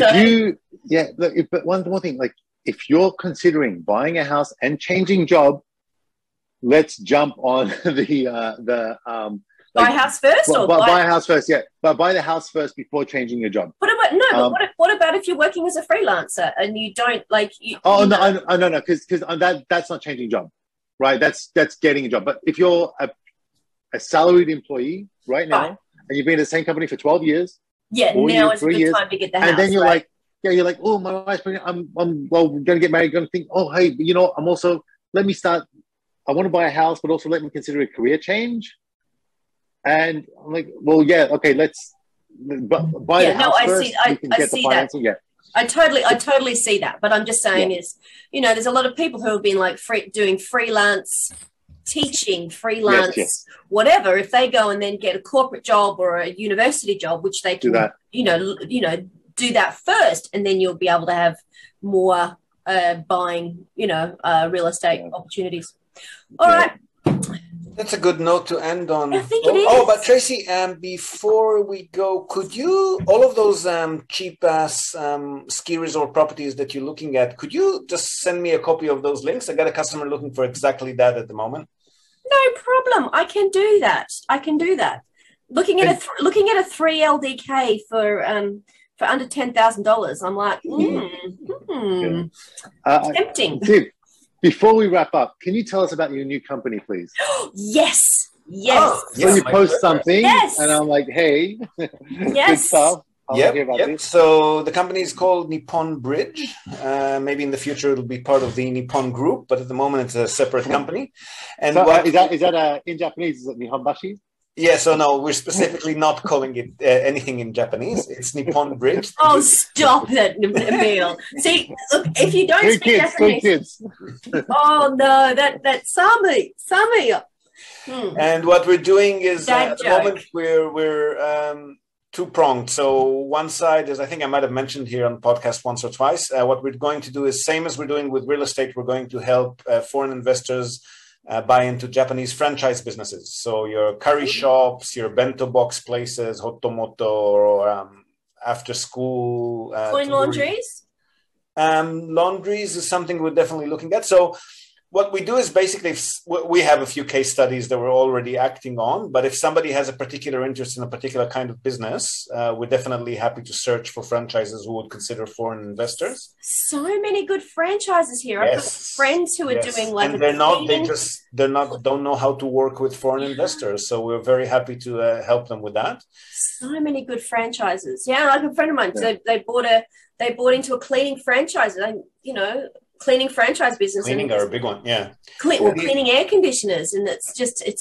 But one more thing, if you're considering buying a house and changing job, let's jump on the Buy a house first, or buy a house first? Yeah, but buy the house first before changing your job. What about if you're working as a freelancer and you don't like? No, because that's not changing job, right? That's getting a job. But if you're a salaried employee right now, and you've been in the same company for 12 years, now is a good time to get the house. And then you're like, oh, my wife's pregnant. I'm going to get married. Going to think, oh, hey, I'm also, let me start. I want to buy a house, but also let me consider a career change. And I'm like, well, yeah, okay, let's buy the house first. I see that. Yeah. I totally see that. But I'm just saying is, there's a lot of people who have been like doing freelance teaching, freelance, whatever. If they go and then get a corporate job or a university job, which they can, do that first, and then you'll be able to have more buying, real estate opportunities. All right. That's a good note to end on. I think it is. Oh, but Tracy, before we go, could you, all of those cheap-ass ski resort properties that you're looking at, could you just send me a copy of those links? I got a customer looking for exactly that at the moment. No problem. I can do that. Looking at a 3 LDK for under $10,000, I'm like, tempting. Steve, before we wrap up, can you tell us about your new company, please? Yes. When you post something, and I'm like, hey, good stuff. Yep. So the company is called Nippon Bridge. Maybe in the future it'll be part of the Nippon Group, but at the moment it's a separate company. And so, is that in Japanese? Is it Nihonbashi? Yeah, so no, we're specifically not calling it anything in Japanese. It's Nippon Bridge. Oh, stop it, Emil. See, look, if you don't speak Japanese... kids. Oh, no, that Sami. And what we're doing is, at the moment, we're two-pronged. So one side is, I think I might have mentioned here on the podcast once or twice, what we're going to do is, same as we're doing with real estate, we're going to help foreign investors buy into Japanese franchise businesses. So your curry shops, your bento box places, hotomoto, or after school. Coin laundries? Laundries is something we're definitely looking at. So what we do is basically, we have a few case studies that we're already acting on, but if somebody has a particular interest in a particular kind of business, we're definitely happy to search for franchises who would consider foreign investors. So many good franchises here. I've got friends who are doing like, and don't know how to work with foreign investors. So we're very happy to help them with that. So many good franchises. Yeah, like a friend of mine, they bought into a cleaning franchise, and cleaning franchise business. Cleaning are a big one, yeah. Cleaning air conditioners, and it's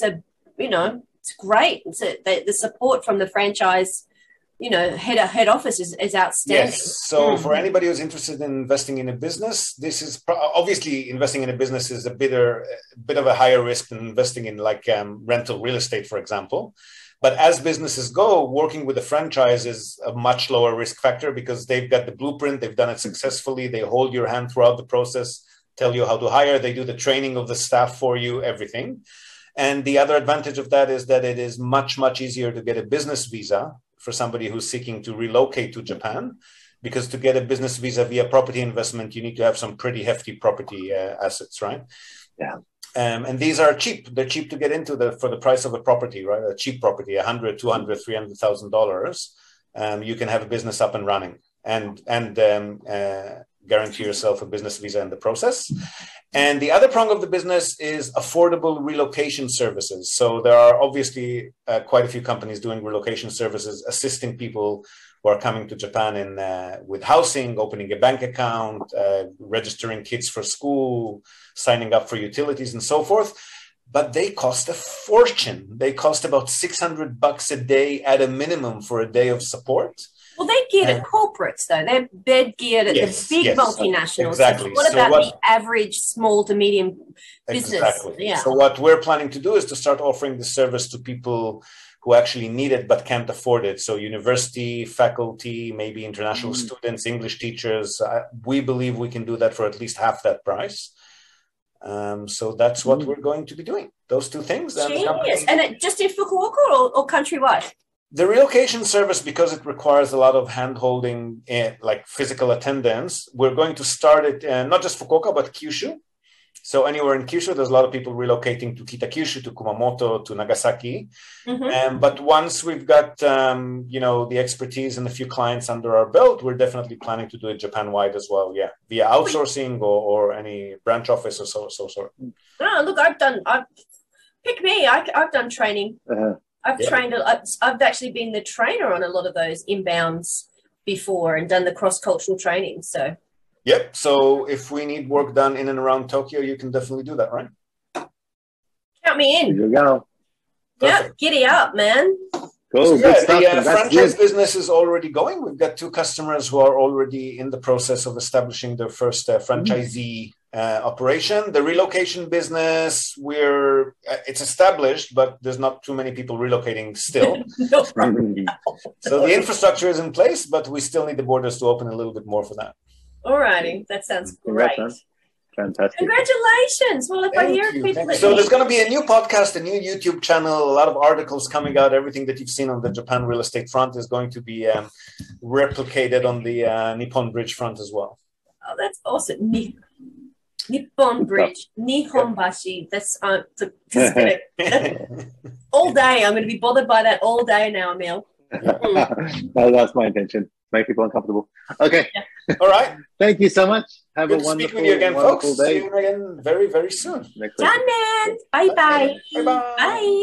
great. The support from the franchise, head office is outstanding. Yes. So for anybody who's interested in investing in a business, this is obviously investing in a business is a bit of a higher risk than investing in like rental real estate, for example. But as businesses go, working with a franchise is a much lower risk factor because they've got the blueprint, they've done it successfully, they hold your hand throughout the process, tell you how to hire, they do the training of the staff for you, everything. And the other advantage of that is that it is much, much easier to get a business visa for somebody who's seeking to relocate to Japan, because to get a business visa via property investment, you need to have some pretty hefty property assets, right? Yeah. And these are cheap. They're cheap to get into for the price of a property, right? A cheap property, $100,000, $200,000, $300,000. You can have a business up and running and guarantee yourself a business visa in the process. And the other prong of the business is affordable relocation services. So there are obviously quite a few companies doing relocation services, assisting people who are coming to Japan with housing, opening a bank account, registering kids for school, signing up for utilities and so forth. But they cost a fortune. They cost about $600 a day at a minimum for a day of support. Well, they're geared at corporates, though. They're geared at the big multinationals. Exactly. What about the average small to medium business? Exactly. Yeah. So what we're planning to do is to start offering the service to people who actually need it but can't afford it. So university, faculty, maybe international students, English teachers. We believe we can do that for at least half that price. So that's what we're going to be doing. Those two things. Genius. And just in Fukuoka or countrywide? The relocation service, because it requires a lot of hand-holding, like physical attendance, we're going to start it not just Fukuoka, but Kyushu. So anywhere in Kyushu, there's a lot of people relocating to Kitakyushu, to Kumamoto, to Nagasaki. But once we've got, the expertise and a few clients under our belt, we're definitely planning to do it Japan-wide as well. Yeah, via outsourcing or any branch office or so sort. Oh, look, pick me. I've done training. I've trained. I've actually been the trainer on a lot of those inbounds before and done the cross-cultural training. So. Yep. So if we need work done in and around Tokyo, you can definitely do that, right? Count me in. There you go. Yep. Giddy up, man. Cool. So, the franchise business is already going. We've got 2 customers who are already in the process of establishing their first franchisee operation. The relocation business, it's established, but there's not too many people relocating still. So the infrastructure is in place, but we still need the borders to open a little bit more for that. Alrighty, that sounds great. Fantastic. Congratulations. Well, if I hear people... So there's going to be a new podcast, a new YouTube channel, a lot of articles coming out. Everything that you've seen on the Japan real estate front is going to be replicated on the Nippon Bridge front as well. Oh, that's awesome. Nippon Bridge, Nihonbashi. That's all day. I'm going to be bothered by that all day now, Emil. That's my intention. Make people uncomfortable. Okay. Yeah. All right. Thank you so much. Have Good a wonderful, speak with you again, folks. day. See you again very, very soon. Done, man. Bye-bye. Bye-bye. Bye.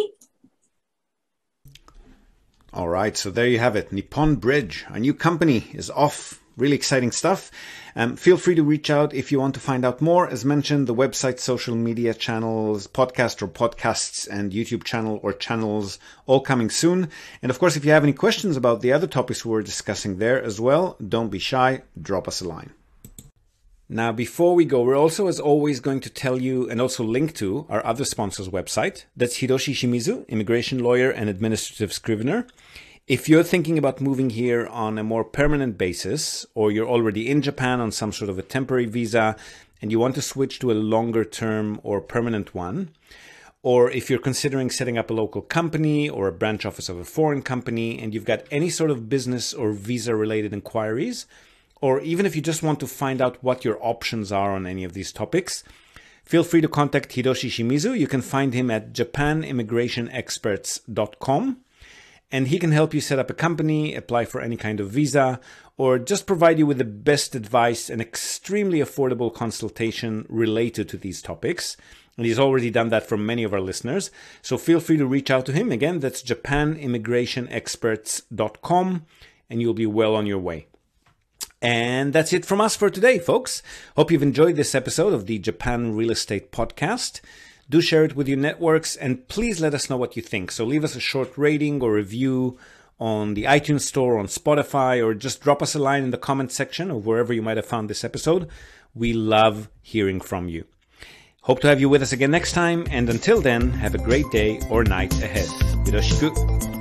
All right, so there you have it. Nippon Bridge, our new company, is off. Really exciting stuff. Feel free to reach out if you want to find out more. As mentioned, the website, social media channels, podcast or podcasts, and YouTube channel or channels all coming soon. And of course, if you have any questions about the other topics we were discussing there as well, don't be shy. Drop us a line. Now, before we go, we're also, as always, going to tell you and also link to our other sponsor's website. That's Hiroshi Shimizu, immigration lawyer and administrative scrivener. If you're thinking about moving here on a more permanent basis, or you're already in Japan on some sort of a temporary visa and you want to switch to a longer term or permanent one, or if you're considering setting up a local company or a branch office of a foreign company and you've got any sort of business or visa related inquiries, or even if you just want to find out what your options are on any of these topics, feel free to contact Hiroshi Shimizu. You can find him at japanimmigrationexperts.com. And he can help you set up a company, apply for any kind of visa, or just provide you with the best advice and extremely affordable consultation related to these topics. And he's already done that for many of our listeners. So feel free to reach out to him. Again, that's japanimmigrationexperts.com, and you'll be well on your way. And that's it from us for today, folks. Hope you've enjoyed this episode of the Japan Real Estate Podcast. Do share it with your networks, and please let us know what you think. So leave us a short rating or review on the iTunes Store, on Spotify, or just drop us a line in the comment section or wherever you might have found this episode. We love hearing from you. Hope to have you with us again next time, and until then, have a great day or night ahead. Yoroshiku.